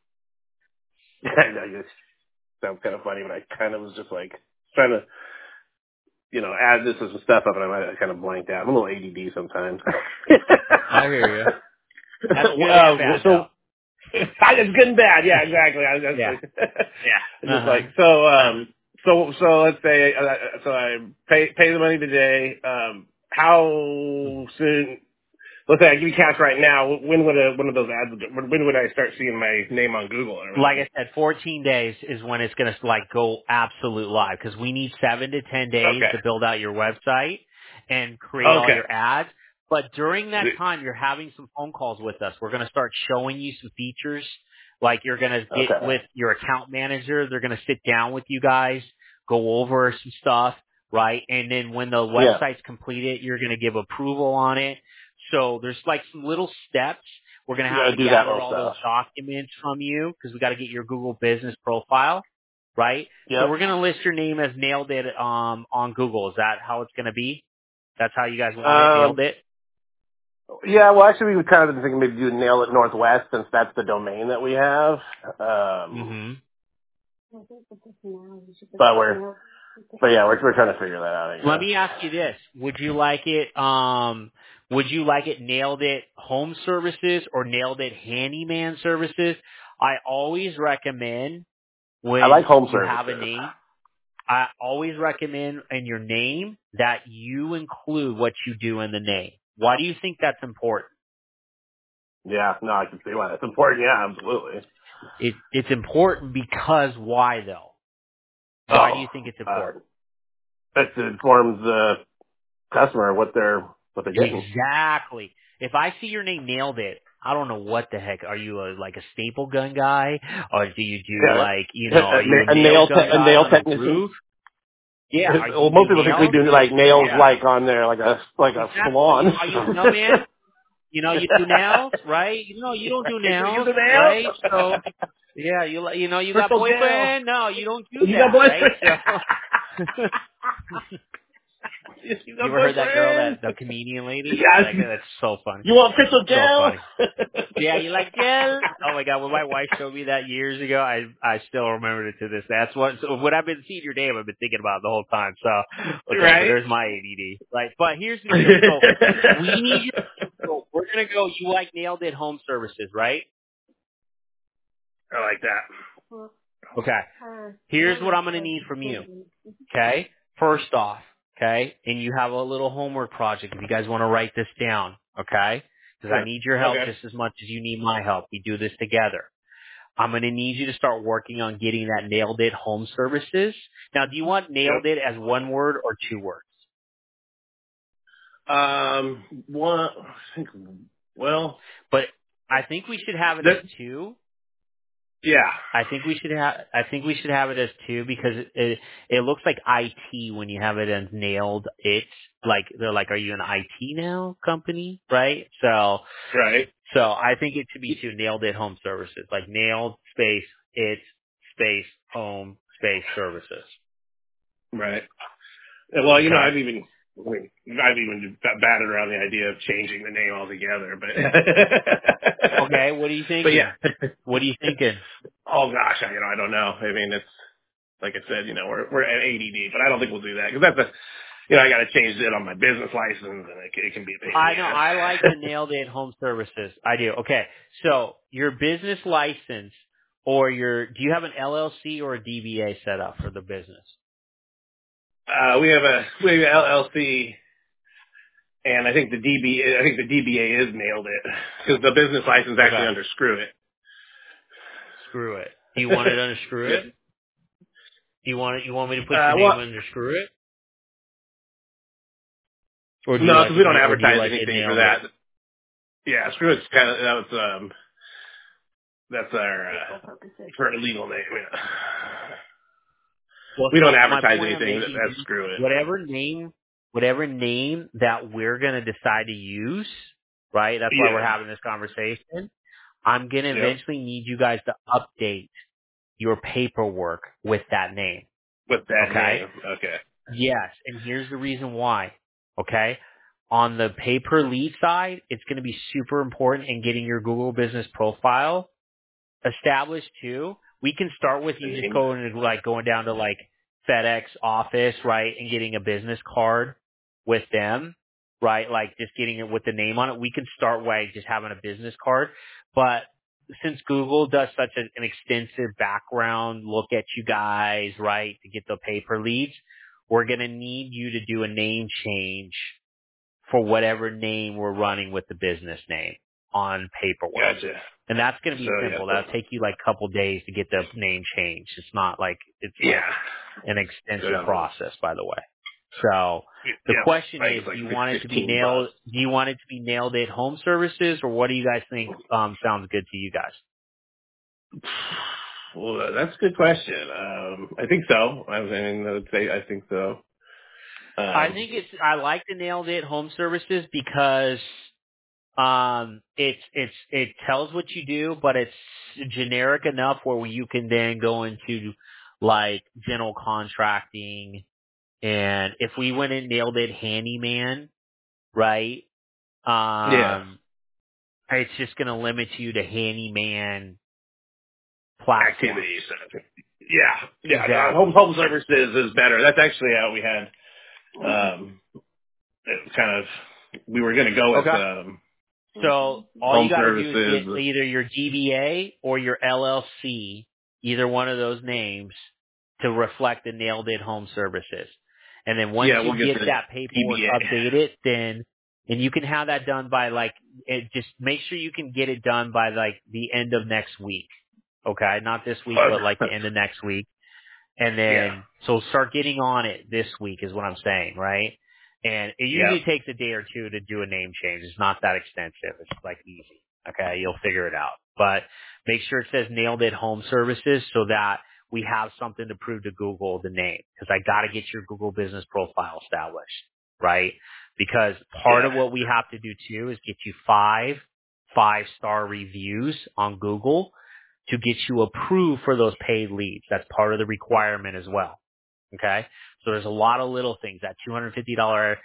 I guess sounds kind of funny, but I kind of was just like trying to, add this as some stuff up, and I kind of blanked out. I'm a little ADD sometimes. I hear you. That's good and bad, though. It's good and bad. Yeah, exactly. Just like so. Let's say so I pay the money today. How soon? Let's say I give you cash right now. When would one of those ads? When would I start seeing my name on Google? Like I said, 14 days is when it's going to go absolute live, because we need 7 to 10 days to build out your website and create all your ads. But during that time, you're having some phone calls with us. We're going to start showing you some features. Like you're going to get with your account manager. They're going to sit down with you guys, go over some stuff, right? And then when the website's completed, you're going to give approval on it. So there's like some little steps. We're going to have to gather all those documents from you, because we got to get your Google business profile, right? Yep. So we're going to list your name as Nailed It on Google. Is that how it's going to be? That's how you guys want it, Nailed It? Yeah, well, actually, we were kind of thinking maybe do Nail It Northwest, since that's the domain that we have. But yeah, we're trying to figure that out. I guess. Let me ask you this: Would you like it? Nailed It Home Services or Nailed It Handyman Services? I always recommend when I like home you services. have a name. I always recommend in your name that you include what you do in the name. Why do you think that's important? Yeah, no, I can see why that's important. Yeah, absolutely. It's important because why, though? Why do you think it's important? It informs the customer what they're getting. Exactly. If I see your name Nailed It, I don't know what the heck. Are you a staple gun guy, or do you do are you a nail technician? Yeah. Well, most people think we do nails on there, like a salon. Are you a man? You do nails, right? You don't do nails, right? So, yeah, you got boyfriend? No, you don't do that, right? So, you ever heard that girl, the comedian lady? Yeah. That's so funny. You want crystal gel? So funny. Yeah, you like gel? Oh my God, when my wife showed me that years ago, I still remember it to this day. That's what I've been seeing your name, I've been thinking about the whole time. So, okay, but there's my ADD. But here's the deal. So, we need you. So we're going to go, you like Nailed It Home Services, right? I like that. Okay. Here's what I'm going to need from you. Okay? First off, okay? And you have a little homework project if you guys want to write this down, okay? Because I need your help just as much as you need my help. We do this together. I'm going to need you to start working on getting that Nailed It Home Services. Now, do you want Nailed It as one word or 2 words? But I think we should have it as 2. Yeah. I think we should have it as 2, because it looks like IT when you have it as Nailed It. Like they're like, are you an IT now company? Right? So I think it should be 2, Nailed It Home Services. Like Nailed space It space Home space Services. Right. Well, I've even batted around the idea of changing the name altogether, but okay, what are you thinking? But yeah. What are you thinking? Oh gosh, I don't know. I mean, it's like I said, we're at ADD, but I don't think we'll do that, because that's I got to change it on my business license, and it can be a pain. I know. I like the Nailed It Home Services. I do. Okay, so your business license do you have an LLC or a DBA set up for the business? We have an LLC, and I think the DBA is Nailed It, because the business license is actually under Screw It. Screw It. Do you want it under Screw It? Do you want me to put your name under Screw It? Or no, because we don't advertise anything for that. Yeah, Screw It's kind of that's our for a legal name. Yeah. Well, we don't advertise anything that's Screw It. Whatever name that we're going to decide to use, right? That's why we're having this conversation. I'm going to eventually need you guys to update your paperwork with that name. With that name. Okay. Yes, and here's the reason why. Okay? On the pay-per-lead side, it's going to be super important in getting your Google Business Profile established too. We can start with you just going down to like FedEx office, right, and getting a business card with them, right? Like just getting it with the name on it. We can start by just having a business card. But since Google does such an extensive background look at you guys, right, to get the paper leads, we're going to need you to do a name change for whatever name we're running with the business name on paperwork. Gotcha. And that's going to be simple. That'll take you like a couple days to get the name changed. It's not like it's like an extensive process, by the way. So the question is, do you want it to be nailed? Do you want it to be nailed at Home Services, or what do you guys think sounds good to you guys? Well, that's a good question. I think so. I would say I think so. I like the nailed it Home Services because it tells what you do, but it's generic enough where you can then go into like general contracting. And if we went and nailed it handyman, right? It's just going to limit you to handyman platforms. Activities. Yeah. Exactly. Home Services is better. That's actually how we had, we were going to go with, so all you got to do is get either your DBA or your LLC, either one of those names, to reflect the Nailed It Home Services. And then once you get that paperwork updated, then, and you can have that done by just make sure you can get it done by like the end of next week. Okay. Not this week, but like the end of next week. And then, so start getting on it this week is what I'm saying, right? And it usually takes a day or two to do a name change. It's not that extensive. It's like easy. Okay. You'll figure it out. But make sure it says Nailed It Home Services so that we have something to prove to Google the name. Because I got to get your Google Business Profile established, right? Because part of what we have to do too is get you 5-star reviews on Google to get you approved for those paid leads. That's part of the requirement as well. Okay. So there's a lot of little things. That $250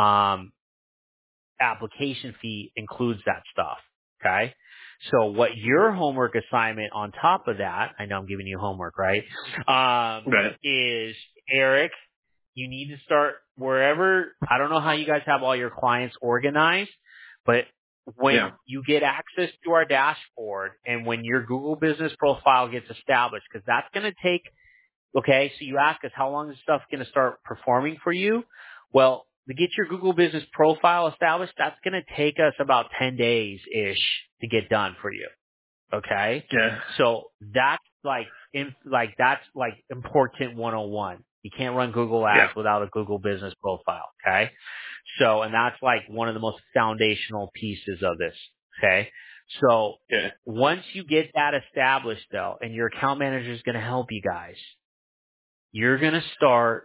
application fee includes that stuff. Okay. So what your homework assignment on top of that, I know I'm giving you homework, right? Is Eric, you need to start wherever, I don't know how you guys have all your clients organized, but when you get access to our dashboard and when your Google Business Profile gets established, because that's going to take, okay, so you ask us how long is stuff going to start performing for you? Well, to get your Google Business Profile established, that's going to take us about 10 days-ish to get done for you. Okay? Yeah. So that's that's important 101. You can't run Google Ads without a Google Business Profile. Okay? So, and that's like one of the most foundational pieces of this. Okay? So once you get that established though, and your account manager is going to help you guys, you're going to start,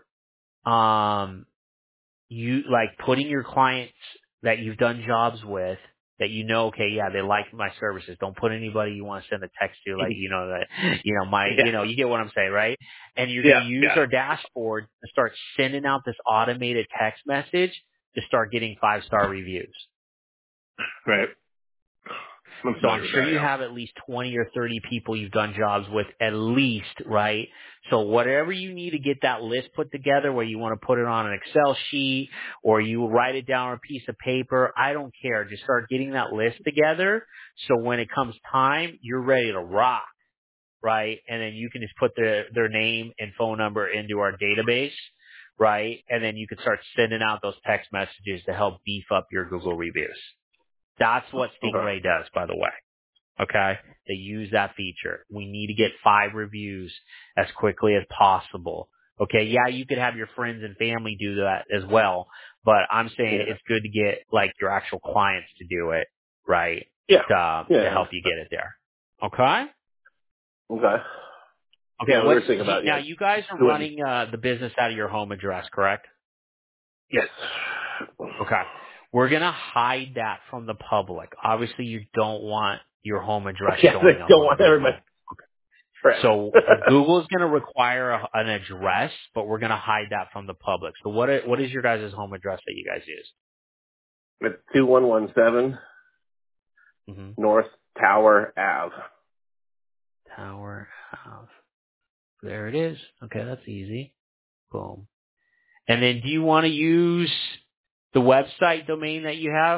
putting your clients that you've done jobs with that they like my services. Don't put anybody you want to send a text to, you get what I'm saying, right? And you're going to use our dashboard to start sending out this automated text message to start getting 5-star reviews. Right. So I'm sure you have at least 20 or 30 people you've done jobs with at least, right? So whatever you need to get that list put together, where you want to put it on an Excel sheet or you write it down on a piece of paper, I don't care. Just start getting that list together so when it comes time, you're ready to rock, right? And then you can just put their name and phone number into our database, right? And then you can start sending out those text messages to help beef up your Google reviews. That's what Stingray does, by the way. Okay? They use that feature. We need to get 5 reviews as quickly as possible. Okay? Yeah, you could have your friends and family do that as well, but I'm saying it's good to get your actual clients to do it, right? To help you get it there. Okay? Okay. Okay. Now, you guys are running the business out of your home address, correct? Yes. Okay. We're going to hide that from the public. Obviously, you don't want your home address showing up. Don't want everybody. Right. So Google's going to require an address, but we're going to hide that from the public. So what is your guys' home address that you guys use? It's 2117 Mm-hmm. North Tower Ave. Tower House. There it is. Okay, that's easy. Boom. And then do you want to use the website domain that you have?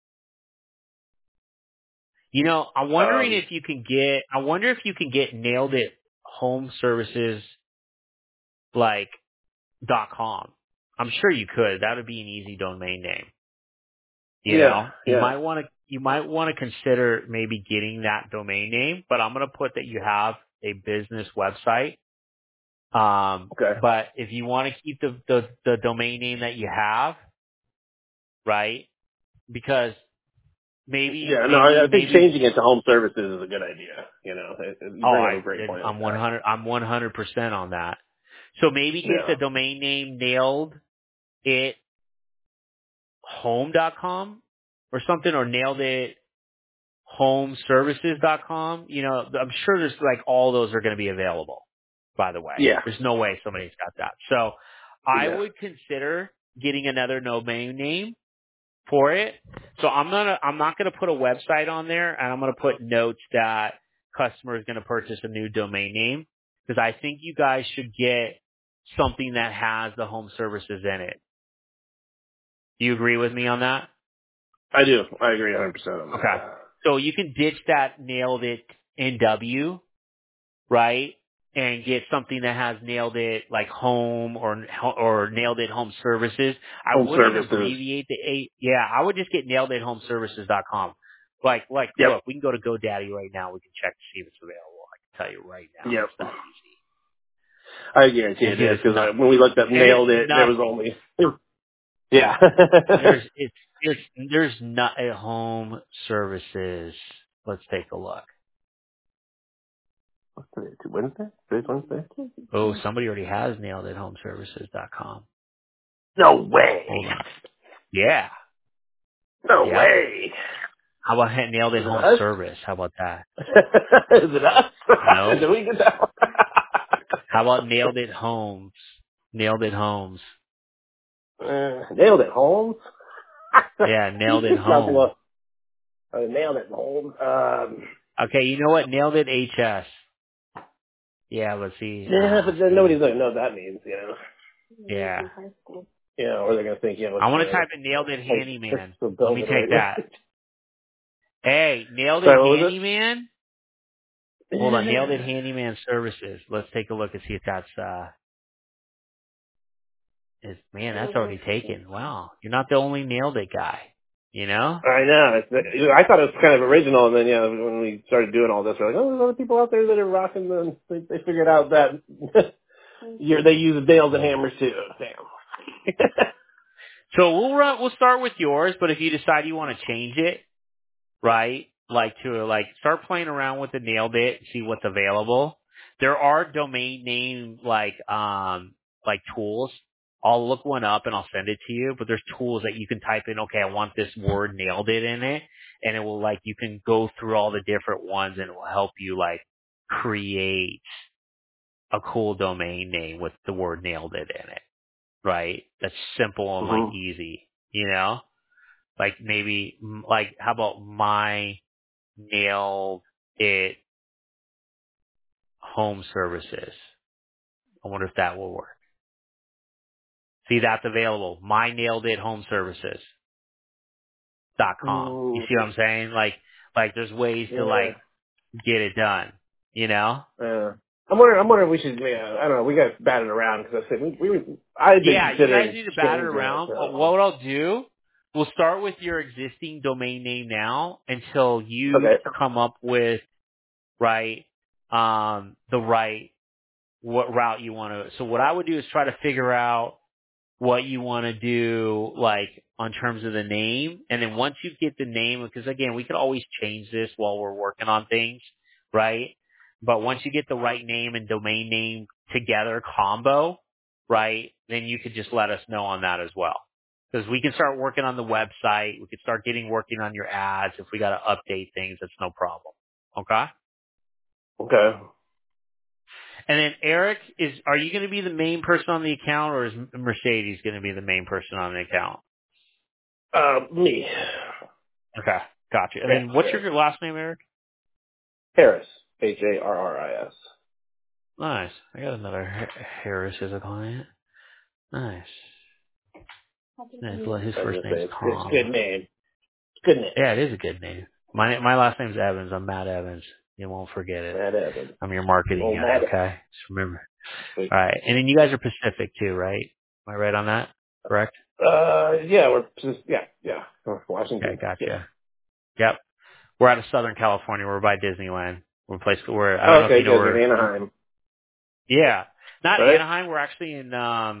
You know, I'm wondering if you can get nailed it home services like .com. I'm sure you could. That would be an easy domain name. You know, you might want to consider maybe getting that domain name, but I'm going to put that you have a business website. Okay. But if you want to keep the domain name that you have, right? Because I think changing it to home services is a good idea. You know, you bring up a great point. I'm 100% on that. So maybe get the domain name nailed it home.com or something, or nailed it homeservices.com. You know, I'm sure there's like all those are going to be available, by the way. Yeah. There's no way somebody's got that. So I would consider getting another domain name for it. So I'm not going to put a website on there, and I'm going to put notes that customer is going to purchase a new domain name, because I think you guys should get something that has the home services in it. Do you agree with me on that? I do. I agree 100% on that. Okay. So you can ditch that nailed it NW, right? And get something that has nailed it like home or nailed it home services. I wouldn't abbreviate I would just get nailed it homeservices.com. Like look, we can go to GoDaddy right now. We can check to see if it's available. I can tell you right now. Yep. It's that easy. I guarantee it is, because when we looked up nailed it, there was only there's not a home services. Let's take a look. What's today? Wednesday? Today's Wednesday? Oh, somebody already has nailed it homeservices.com. No way. Hold on. Yeah. No way. How about nailed it home service? How about that? Is it us? No. Did we get that one? How about nailed it homes? Nailed it homes. Nailed it homes? Yeah, nailed it home. Nailed it home. Okay, you know what? Nailed it HS. Yeah, let's see. Yeah, but then nobody's going to know what that means, you know. Yeah. Yeah, or they're going to think, I want to type in nailed it handyman. Let me take that. Hey, nailed it handyman? Hold on, nailed it handyman services. Let's take a look and see if that's man, that's already taken. Wow. You're not the only nailed it guy. You know? I know. I thought it was kind of original, and then when we started doing all this, we're like, oh, there's other people out there that are rocking them. They figured out that they use nails and hammers too. Damn. So we'll start with yours, but if you decide you want to change it, right? Start playing around with the nailed it, see what's available. There are domain name tools. I'll look one up and I'll send it to you, but there's tools that you can type in, okay, I want this word nailed it in it, and it will you can go through all the different ones and it will help you create a cool domain name with the word nailed it in it, right? That's simple and easy, you know? Maybe, how about my nailed it home services? I wonder if that will work. See, that's available. My nailed it home services.com. You see what I'm saying? There's ways to get it done, you know? I'm wondering if we should, I don't know, we got batted around because I said I've been considering. You guys need to bat it around. What I'll do, we'll start with your existing domain name now until you come up with what route you want to. So what I would do is try to figure out what you want to do, on terms of the name. And then once you get the name, because again, we could always change this while we're working on things, right? But once you get the right name and domain name together combo, right, then you could just let us know on that as well. Because we can start working on the website. We could start working on your ads. If we got to update things, that's no problem. Okay? Okay. And then Eric, are you going to be the main person on the account, or is Mercedes going to be the main person on the account? Me. Okay, gotcha. And then what's your last name, Eric? Harris. Harris. Nice. I got another Harris as a client. Nice. His first name's Tom. It's a good name. Good name. Yeah, it is a good name. My last name's Evans. I'm Matt Evans. You won't forget it. Matt Evans. I'm your marketing guy, okay? Just remember. Sweet. All right. And then you guys are Pacific too, right? Am I right on that? Correct? Yeah, we're just, yeah. Washington. Okay, gotcha. Yeah. Yep. We're out of Southern California. We're by Disneyland. We're a place where, I don't know if you know where. Anaheim. Yeah. Not right? Anaheim. We're actually in,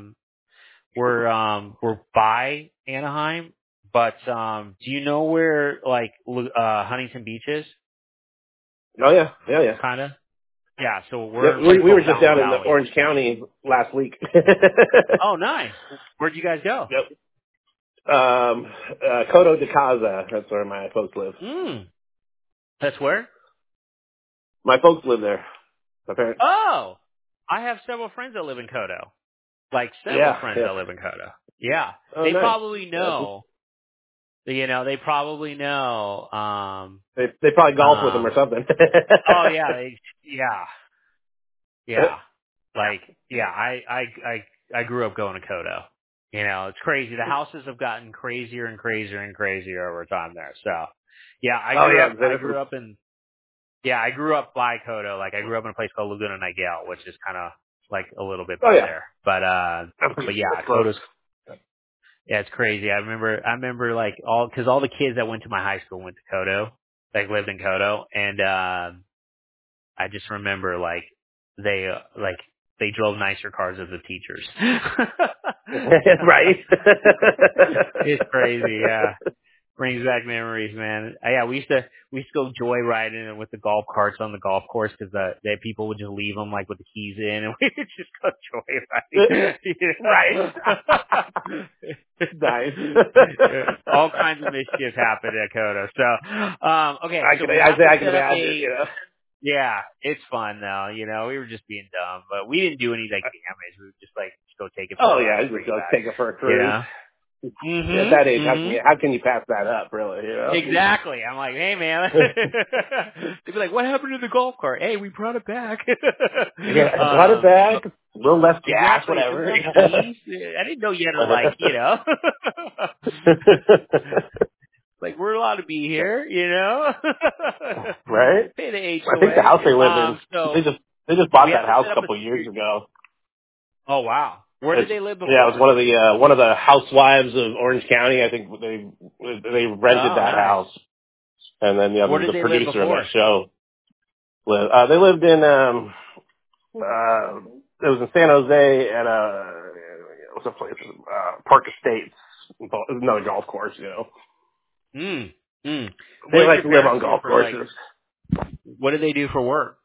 we're by Anaheim, but, do you know where, like, Huntington Beach is? Oh, yeah. Kinda? Yeah, so we were just down in the Orange County last week. Oh, nice. Where'd you guys go? Yep. Coto de Casa. That's where my folks live. That's where? My folks live there. My parents. Oh! I have several friends that live in Coto. Like, several friends that live in Coto. Yeah. Oh, they nice. probably know. You know, they probably know. They probably golf with them or something. Oh, yeah. Yeah. Like, yeah, I grew up going to Coto. You know, it's crazy. The houses have gotten crazier and crazier and crazier over time there. So, yeah, I grew up by Coto. Like, I grew up in a place called Laguna Niguel, which is kind of like a little bit by there. But yeah, Coto's. Yeah, it's crazy. I remember like cause all the kids that went to my high school went to Coto, like lived in Coto, and I just remember like they drove nicer cars as the teachers. Right. It's crazy, yeah. Brings back memories, man. Yeah, we used to go joyriding with the golf carts on the golf course because the people would just leave them like with the keys in, and we would just go joyriding. Right. Nice. All kinds of mischief happened at Coto. So, okay. I can imagine. You know. Yeah, it's fun though. You know, we were just being dumb, but we didn't do any like damage. We would just go take it. Just go take it for a cruise. You know? At that age, how can you pass that up, really? You know? Exactly. I'm like, hey, man. They'd be like, what happened to the golf cart? Hey, we brought it back. Brought it back. A little less gas, whatever. I didn't know you had to, like, you know. Like, we're allowed to be here, you know. Right? Pay the HOA. I think the house they live in, so they just bought that house a couple of years ago. Oh, wow. Where did they live before? Yeah, it was one of the housewives of Orange County. I think they rented that house, and then the producer of that show. They lived in it was in San Jose at what's the place? Park Estates, another golf course. You know. They like to live on golf courses. What do they do for work?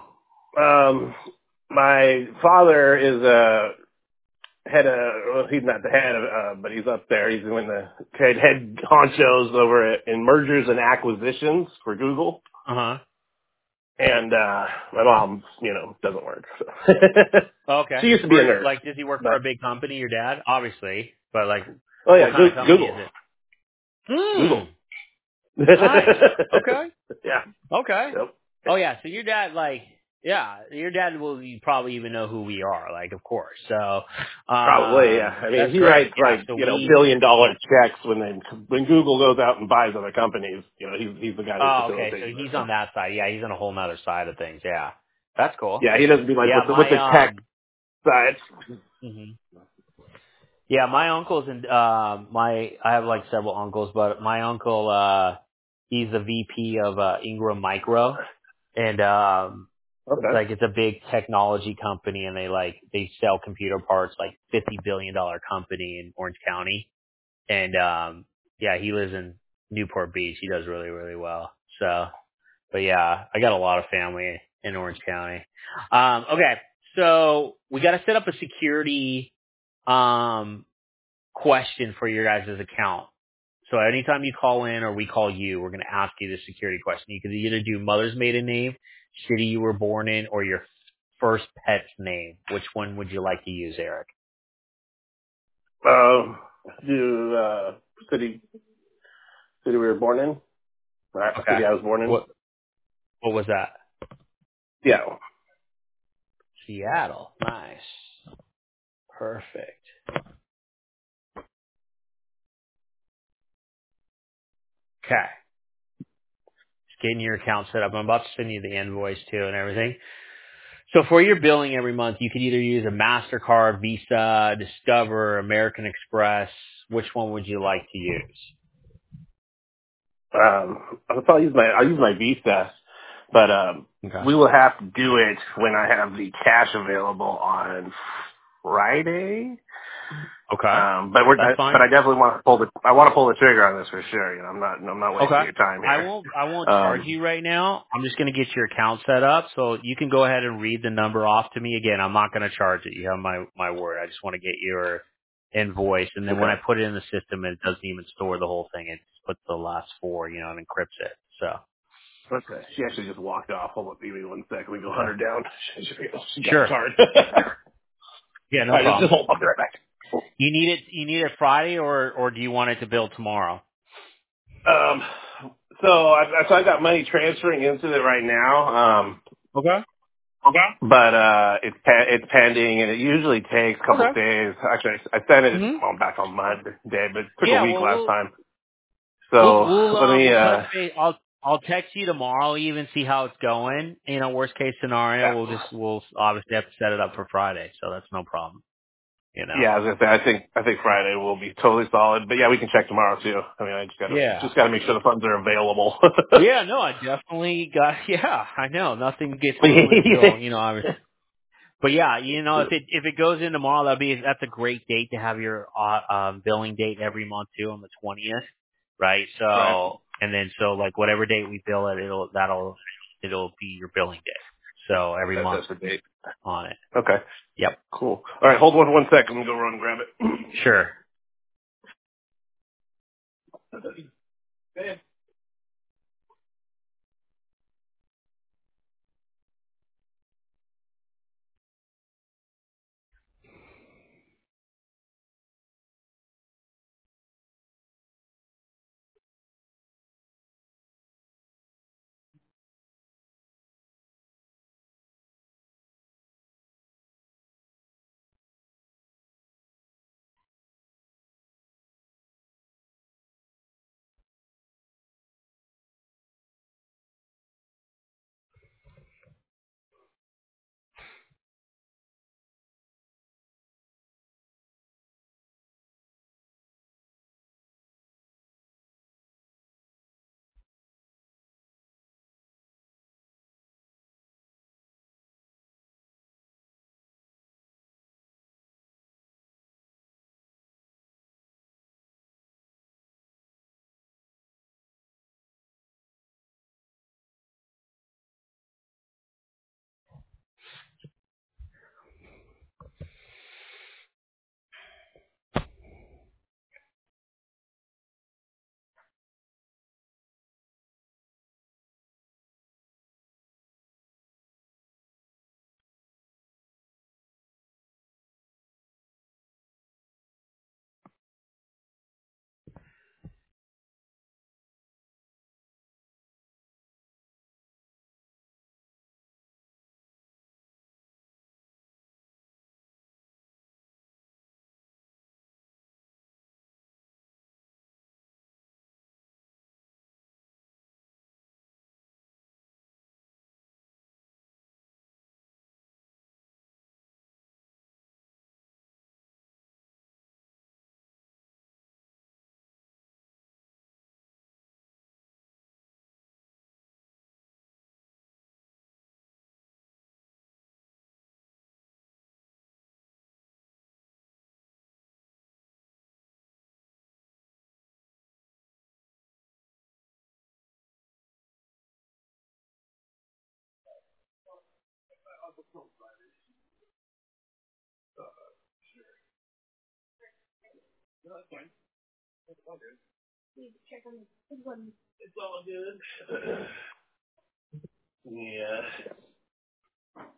My father is he's not the head of, but he's up there. He's doing the head honchos over in mergers and acquisitions for Google. And my mom, doesn't work. So. Okay. She used to be a nurse. Like, does he work for a big company? Your dad, obviously, but like, oh yeah, what kind of company Google. Is it? Google. Nice. Okay. Yeah. Okay. Yep. Oh yeah. So your dad, your dad will probably even know who we are, like, of course. So probably, yeah. I mean, he writes $1 billion checks when Google goes out and buys other companies. He's the guy that facilitates. Okay. So he's on that side. Yeah, he's on a whole nother side of things. Yeah, that's cool. Yeah, he doesn't do with the tech side. Yeah, my uncles and I have like several uncles, but my uncle he's the VP of Ingram Micro, and like it's a big technology company, and they sell computer parts, like $50 billion company in Orange County, and yeah, he lives in Newport Beach. He does really, really well. So, but yeah, I got a lot of family in Orange County. Okay, so we got to set up a security question for your guys' account. So anytime you call in or we call you, we're going to ask you the security question. You can either do mother's maiden name, city you were born in, or your first pet's name, which one would you like to use, Eric? Do city we were born in? Right. Okay. City I was born in. What was that? Seattle. Seattle. Nice. Perfect. Okay. Just getting your account set up. I'm about to send you the invoice too and everything. So for your billing every month, you can either use a MasterCard, Visa, Discover, American Express. Which one would you like to use? I'll use my Visa, but Okay. we will have to do it when I have the cash available on Friday. Okay. That's fine. But I definitely want to pull the trigger on this for sure. You know, I'm not wasting Okay. your time here. I won't charge you right now. I'm just going to get your account set up, so you can go ahead and read the number off to me. Again, I'm not going to charge it. You have my word. I just want to get your invoice, and then when I put it in the system, it doesn't even store the whole thing. It just puts the last four, and encrypts it. So. Okay. She actually just walked off. Hold on, give me 1 second. We go hunt her down. She got Sure. card. Yeah, no All right, problem. just hold on. I'll be right back. You need it Friday, or do you want it to bill tomorrow? So I got money transferring into it right now. Okay. But it's pending, and it usually takes a couple of days. Actually, I sent it back on Monday, but it took a week last time. So let me. We'll touch base. I'll text you tomorrow, even see how it's going. Worst case scenario, we'll obviously have to set it up for Friday, so that's no problem. Yeah, I was gonna say I think Friday will be totally solid, but yeah, we can check tomorrow too. I mean, I just gotta make sure the funds are available. Yeah, no, I definitely got. Yeah, I know nothing gets through until obviously. But yeah, if it goes in tomorrow, that's a great date to have your billing date every month too, on the 20th, right? So right. and then like whatever date we bill it, it'll be your billing date. So every month that's the date on it. Okay. Yep. Cool. All right, hold on for 1 second. I'm gonna go run and grab it. Sure. It's all good. Yeah.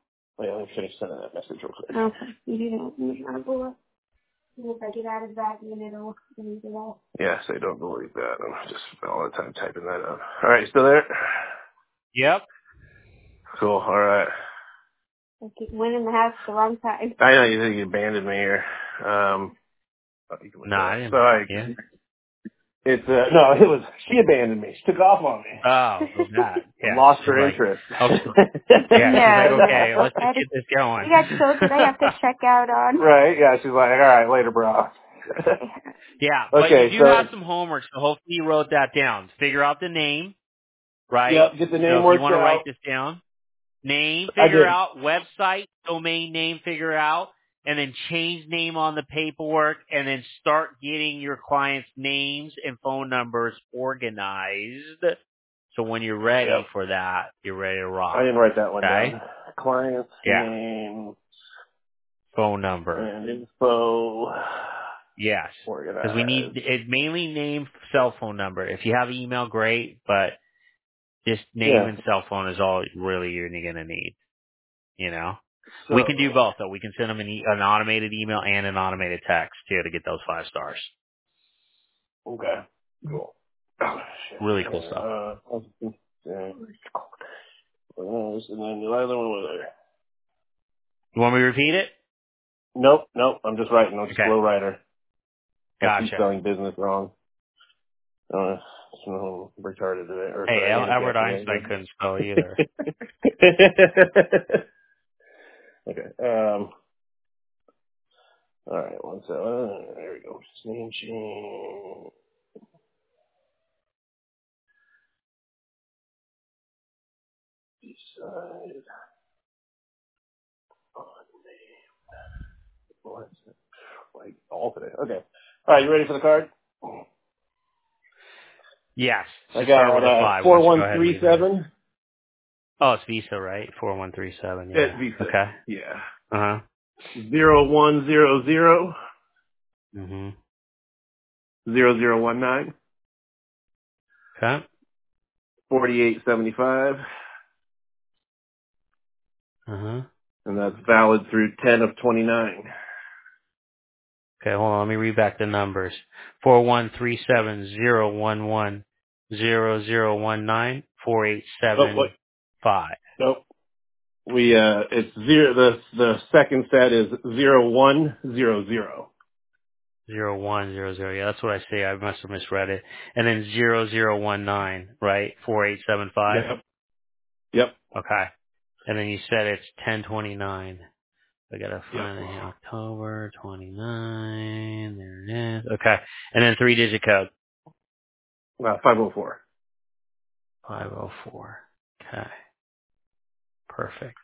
Wait, let me finish sending that message real quick. Okay. You don't want to go up. If I get out of that, then it'll leave it out. Yes, I don't believe that. I'm just all the time typing that up. All right, still there? Yep. Cool. All right. I keep winning the house the wrong time. I know you think you abandoned me here. You can look No, it I up. didn't. So Yeah. it's no, it was she abandoned me. She took off on me. Oh, so that. Yeah. Lost She's her like, interest. okay. Yeah, she's like, No, okay, no. let's just get this going. You got children I have to check out on. Right? Yeah. She's like, all right, later, bro. Yeah, but Okay, you do so have some homework, so hopefully you wrote that down. Figure out the name, right? yep, get the So name if you worked want to write out. this down, name, I figure did. out, website, domain name, figure out, and then change name on the paperwork, and then start getting your clients' names and phone numbers organized. So when you're ready Yep. for that, you're ready to I rock. didn't write that one Okay? down. Client's Yeah. name Phone number. and info. Yes. Because we need it mainly name, cell phone number. If you have email, great, but just name Yeah. and cell phone is all really you're going to need. You know, So, we can do both though. We can send them an automated email and an automated text too to get those 5 stars. okay. Cool. Oh, shit. Really cool stuff. And then the other one was there. You want me to repeat it? Nope. I'm just writing. I'm just a Okay. slow writer. I keep Gotcha. spelling business wrong. So retarded today. Or Hey, sorry, Albert handicapped Einstein couldn't spell either. today. Okay. All right. One second. There we go. Name change. Decide on name. What's it? Like all today. Okay. All right. You ready for the card? Yes. I So start got with a 5. Why don't you go ahead and read that? 4137. Oh, it's Visa, right? 4137. Yeah. It's Visa. Okay. Yeah. Uh huh. 0100 Mhm. 0019 Okay. 4875, Uh huh. and that's valid through 10 of 29. Okay, hold on. Let me read back the numbers. 413701100019 Oh, wait. 4875. Nope. It's zero. The second set is 0100. 0100. Yeah, that's what I say. I must have misread it. And then 0019, right? 4875. Yep. Okay. And then you said it's 1029. I gotta Yep. find it here. October 29. There it is. Okay. And then 3-digit code. 504. 504. Okay. Perfect.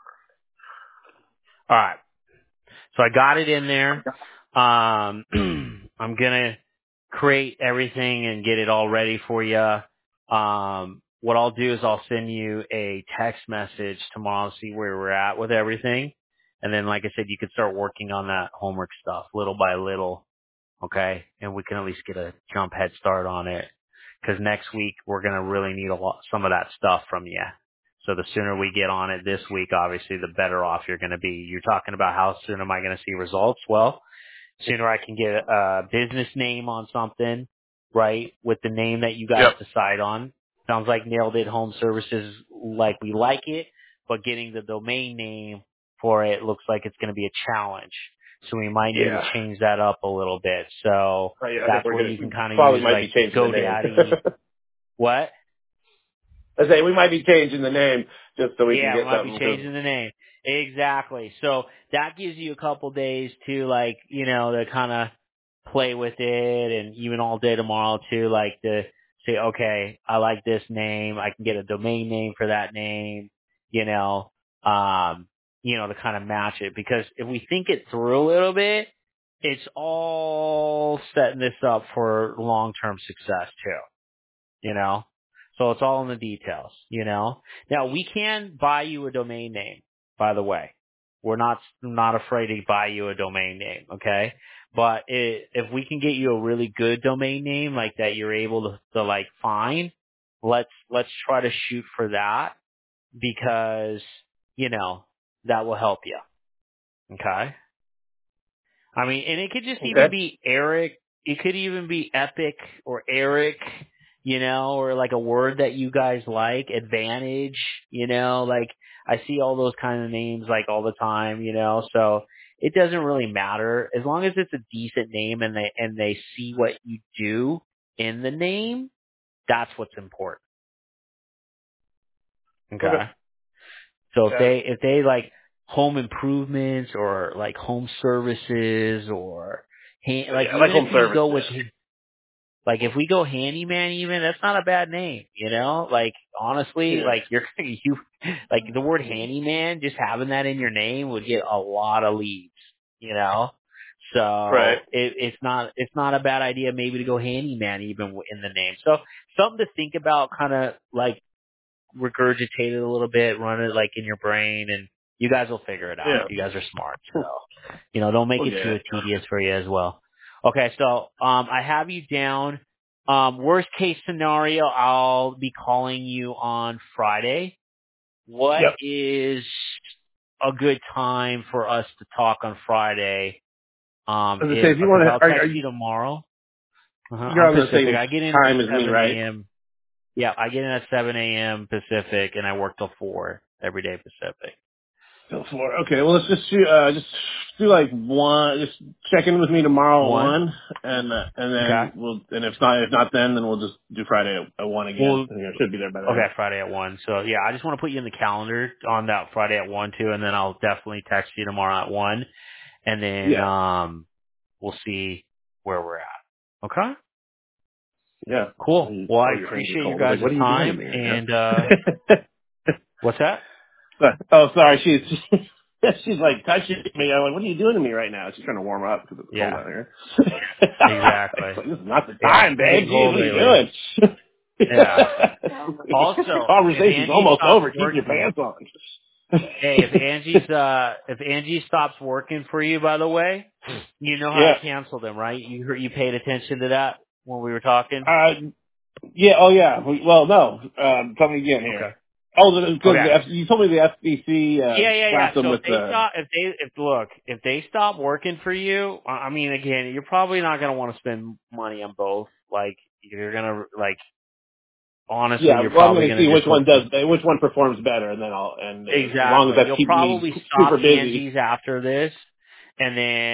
All right. So I got it in there. I'm gonna create everything and get it all ready for you. What I'll do is I'll send you a text message tomorrow to see where we're at with everything. And then, like I said, you could start working on that homework stuff little by little. Okay. And we can at least get a jump head start on it. Cause next week we're going to really need some of that stuff from you. So the sooner we get on it this week, obviously, the better off you're going to be. You're talking about how soon am I going to see results? Well, sooner I can get a business name on something, right, with the name that you guys decide on. Sounds like Nailed It Home Services, like we like it, but getting the domain name for it looks like it's going to be a challenge. So we might need to change that up a little bit. So I think that's we're where gonna you can kind of probably use might be like changing the name. GoDaddy. What? I say we might be changing the name just so we can Yeah, we get might be something. changing the name. Exactly. So that gives you a couple days to like, to kind of play with it, and even all day tomorrow too, like to say, okay, I like this name. I can get a domain name for that name, to kind of match it. Because if we think it through a little bit, it's all setting this up for long-term success too. So it's all in the details. Now we can buy you a domain name, by the way. We're not afraid to buy you a domain name, okay? But if we can get you a really good domain name like that you're able to like find, let's try to shoot for that because, that will help you. Okay? I mean, and it could just even be Eric. It could even be Epic or Eric, or like a word that you guys like, Advantage, like I see all those kind of names like all the time, so it doesn't really matter as long as it's a decent name and they see what you do in the name. That's what's important. Okay. So if they like home improvements or like home services or even home if we services. go with like if we go handyman, even that's not a bad name, Like honestly, like you like the word handyman, just having that in your name would get a lot of leads, So it's not a bad idea maybe to go handyman even in the name. So something to think about, kind of like regurgitate it a little bit, run it like in your brain, and you guys will figure it out. Yeah. You guys are smart, so don't make it too tedious for you as well. Okay, so I have you down. Worst case scenario, I'll be calling you on Friday. What is a good time for us to talk on Friday? If you want to, I'll text you tomorrow. You're I'm on the Pacific. same I get in time at as me, 7 right? a.m. Yeah, I get in at 7 a.m. Pacific, and I work till 4 every day Pacific. Till 4. Okay, well, let's just do like 1. Just check in with me tomorrow at 1, and then and if not then we'll just do Friday at 1 again. Well, I should be there by then. Okay, Friday at 1. So, yeah, I just want to put you in the calendar on that Friday at 1, too, and then I'll definitely text you tomorrow at 1, and then we'll see where we're at. Okay? Yeah. Cool. Well, I appreciate you guys' time, and what's that? Oh, sorry, she's like touching me. I'm like, what are you doing to me right now? She's trying to warm up because it's cold out here. Exactly. Like, this is not the time, babe. Jeez, what are you doing? Yeah. Also, the conversation's almost over. Keep your pants on. Hey, if Angie stops working for you, by the way, you know how to cancel them, right? You paid attention to that when we were talking? Yeah. Oh, yeah. Well, no. Tell me again here. Okay. Oh, because you told me the FCC slapped them So with if they stop working for you, I mean, again, you're probably not going to want to spend money on both. Like, you're going to, like, honestly, you're probably going to see which one performs better, and then as long as that keeps me super busy. Angie's after this, and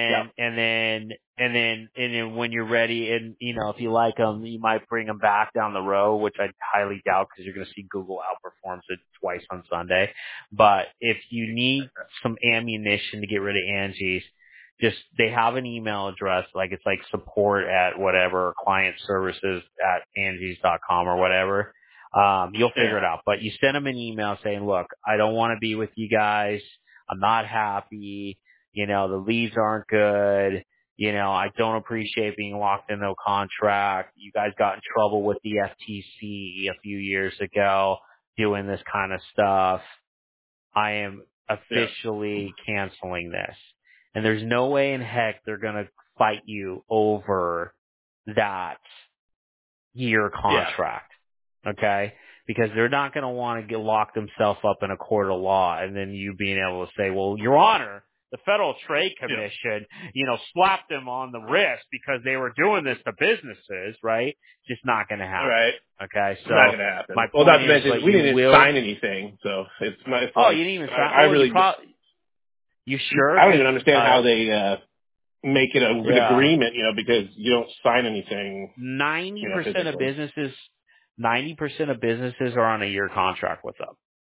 then when you're ready, and if you like them, you might bring them back down the road, which I highly doubt because you're going to see Google outperforms it twice on Sunday. But if you need some ammunition to get rid of Angie's, they have an email address, like it's like support at whatever, client services at Angies.com or whatever. You'll figure it out. But you send them an email saying, look, I don't want to be with you guys. I'm not happy. The leads aren't good. I don't appreciate being locked into a contract. You guys got in trouble with the FTC a few years ago doing this kind of stuff. I am officially canceling this. And there's no way in heck they're going to fight you over that year contract. Okay? Because they're not going to want to lock themselves up in a court of law and then you being able to say, well, Your Honor, the Federal Trade Commission, slapped them on the wrist because they were doing this to businesses, right? Just not going to happen. Right. Okay, so not going to happen. My point not to mention, we didn't sign anything, so it's not. It's like, you didn't even sign. I really. You sure? I don't even understand how they make it an agreement, because you don't sign anything. 90% of businesses. 90% of businesses are on a year contract with them.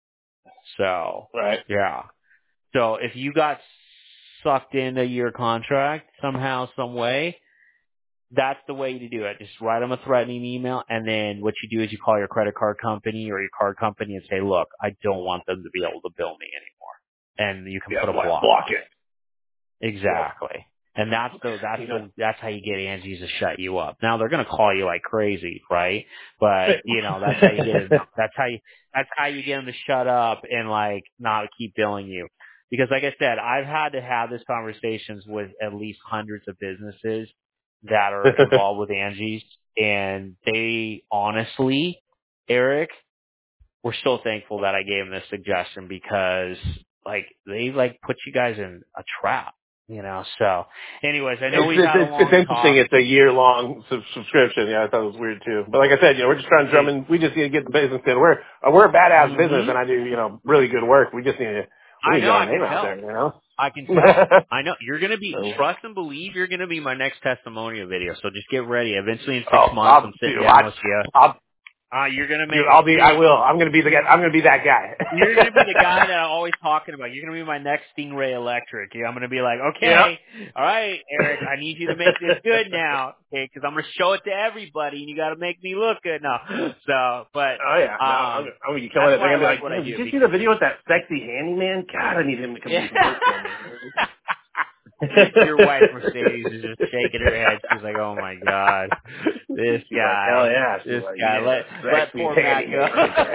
So, yeah. So if you got sucked into your contract somehow, some way, that's the way to do it. Just write them a threatening email, and then what you do is you call your credit card company or your card company and say, look, I don't want them to be able to bill me anymore. And you can put a block on it. Exactly. Yep. And that's how you get Angie's to shut you up. Now they're gonna call you like crazy, right? But that's how you get that's how you get them to shut up and like not keep billing you. Because like I said, I've had to have these conversations with at least hundreds of businesses that are involved with Angie's, and they honestly, Eric, we're so thankful that I gave them this suggestion because put you guys in a trap, So, anyways, I know it's interesting. It's a year-long subscription. Yeah, I thought it was weird too. But like I said, we're just trying to drum in. We just need to get the business in. We're a badass business, and I do really good work. We just need to get our name out there. I can tell. I know you're gonna be. Trust and believe you're gonna be my next testimonial video. So just get ready. Eventually, in 6 months, I'm sitting down with you. You're gonna make. I will. I'm gonna be the guy. I'm gonna be that guy. You're gonna be the guy that I'm always talking about. You're gonna be my next Stingray Electric. I'm gonna be like, okay, all right, Eric, I need you to make this good now, okay? Because I'm gonna show it to everybody, and you got to make me look good now. So, but I'm gonna be killing it. They're gonna be like, did you see the video with that sexy handyman? God, I need him to come do some work for me. Your wife Mercedes is just shaking her head. She's like, "Oh my god, this guy! Hell yeah, this guy! Let poor Matt go."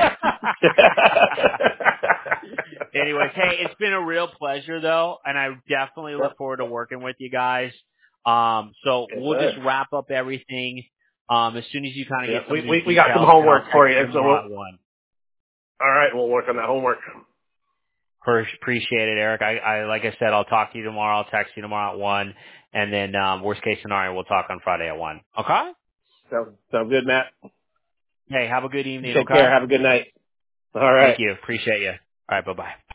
Anyways, hey, it's been a real pleasure though, and I definitely look forward to working with you guys. So we'll just wrap up everything as soon as you kind of get some. We got some homework for you, so all right, we'll work on that homework. Appreciate it, Eric. I like I said, I'll talk to you tomorrow. I'll text you tomorrow at 1, and then worst case scenario, we'll talk on Friday at 1. Okay? Sounds good, Matt. Hey, have a good evening. Take care. Have a good night. All right. Thank you. Appreciate you. All right. Bye-bye.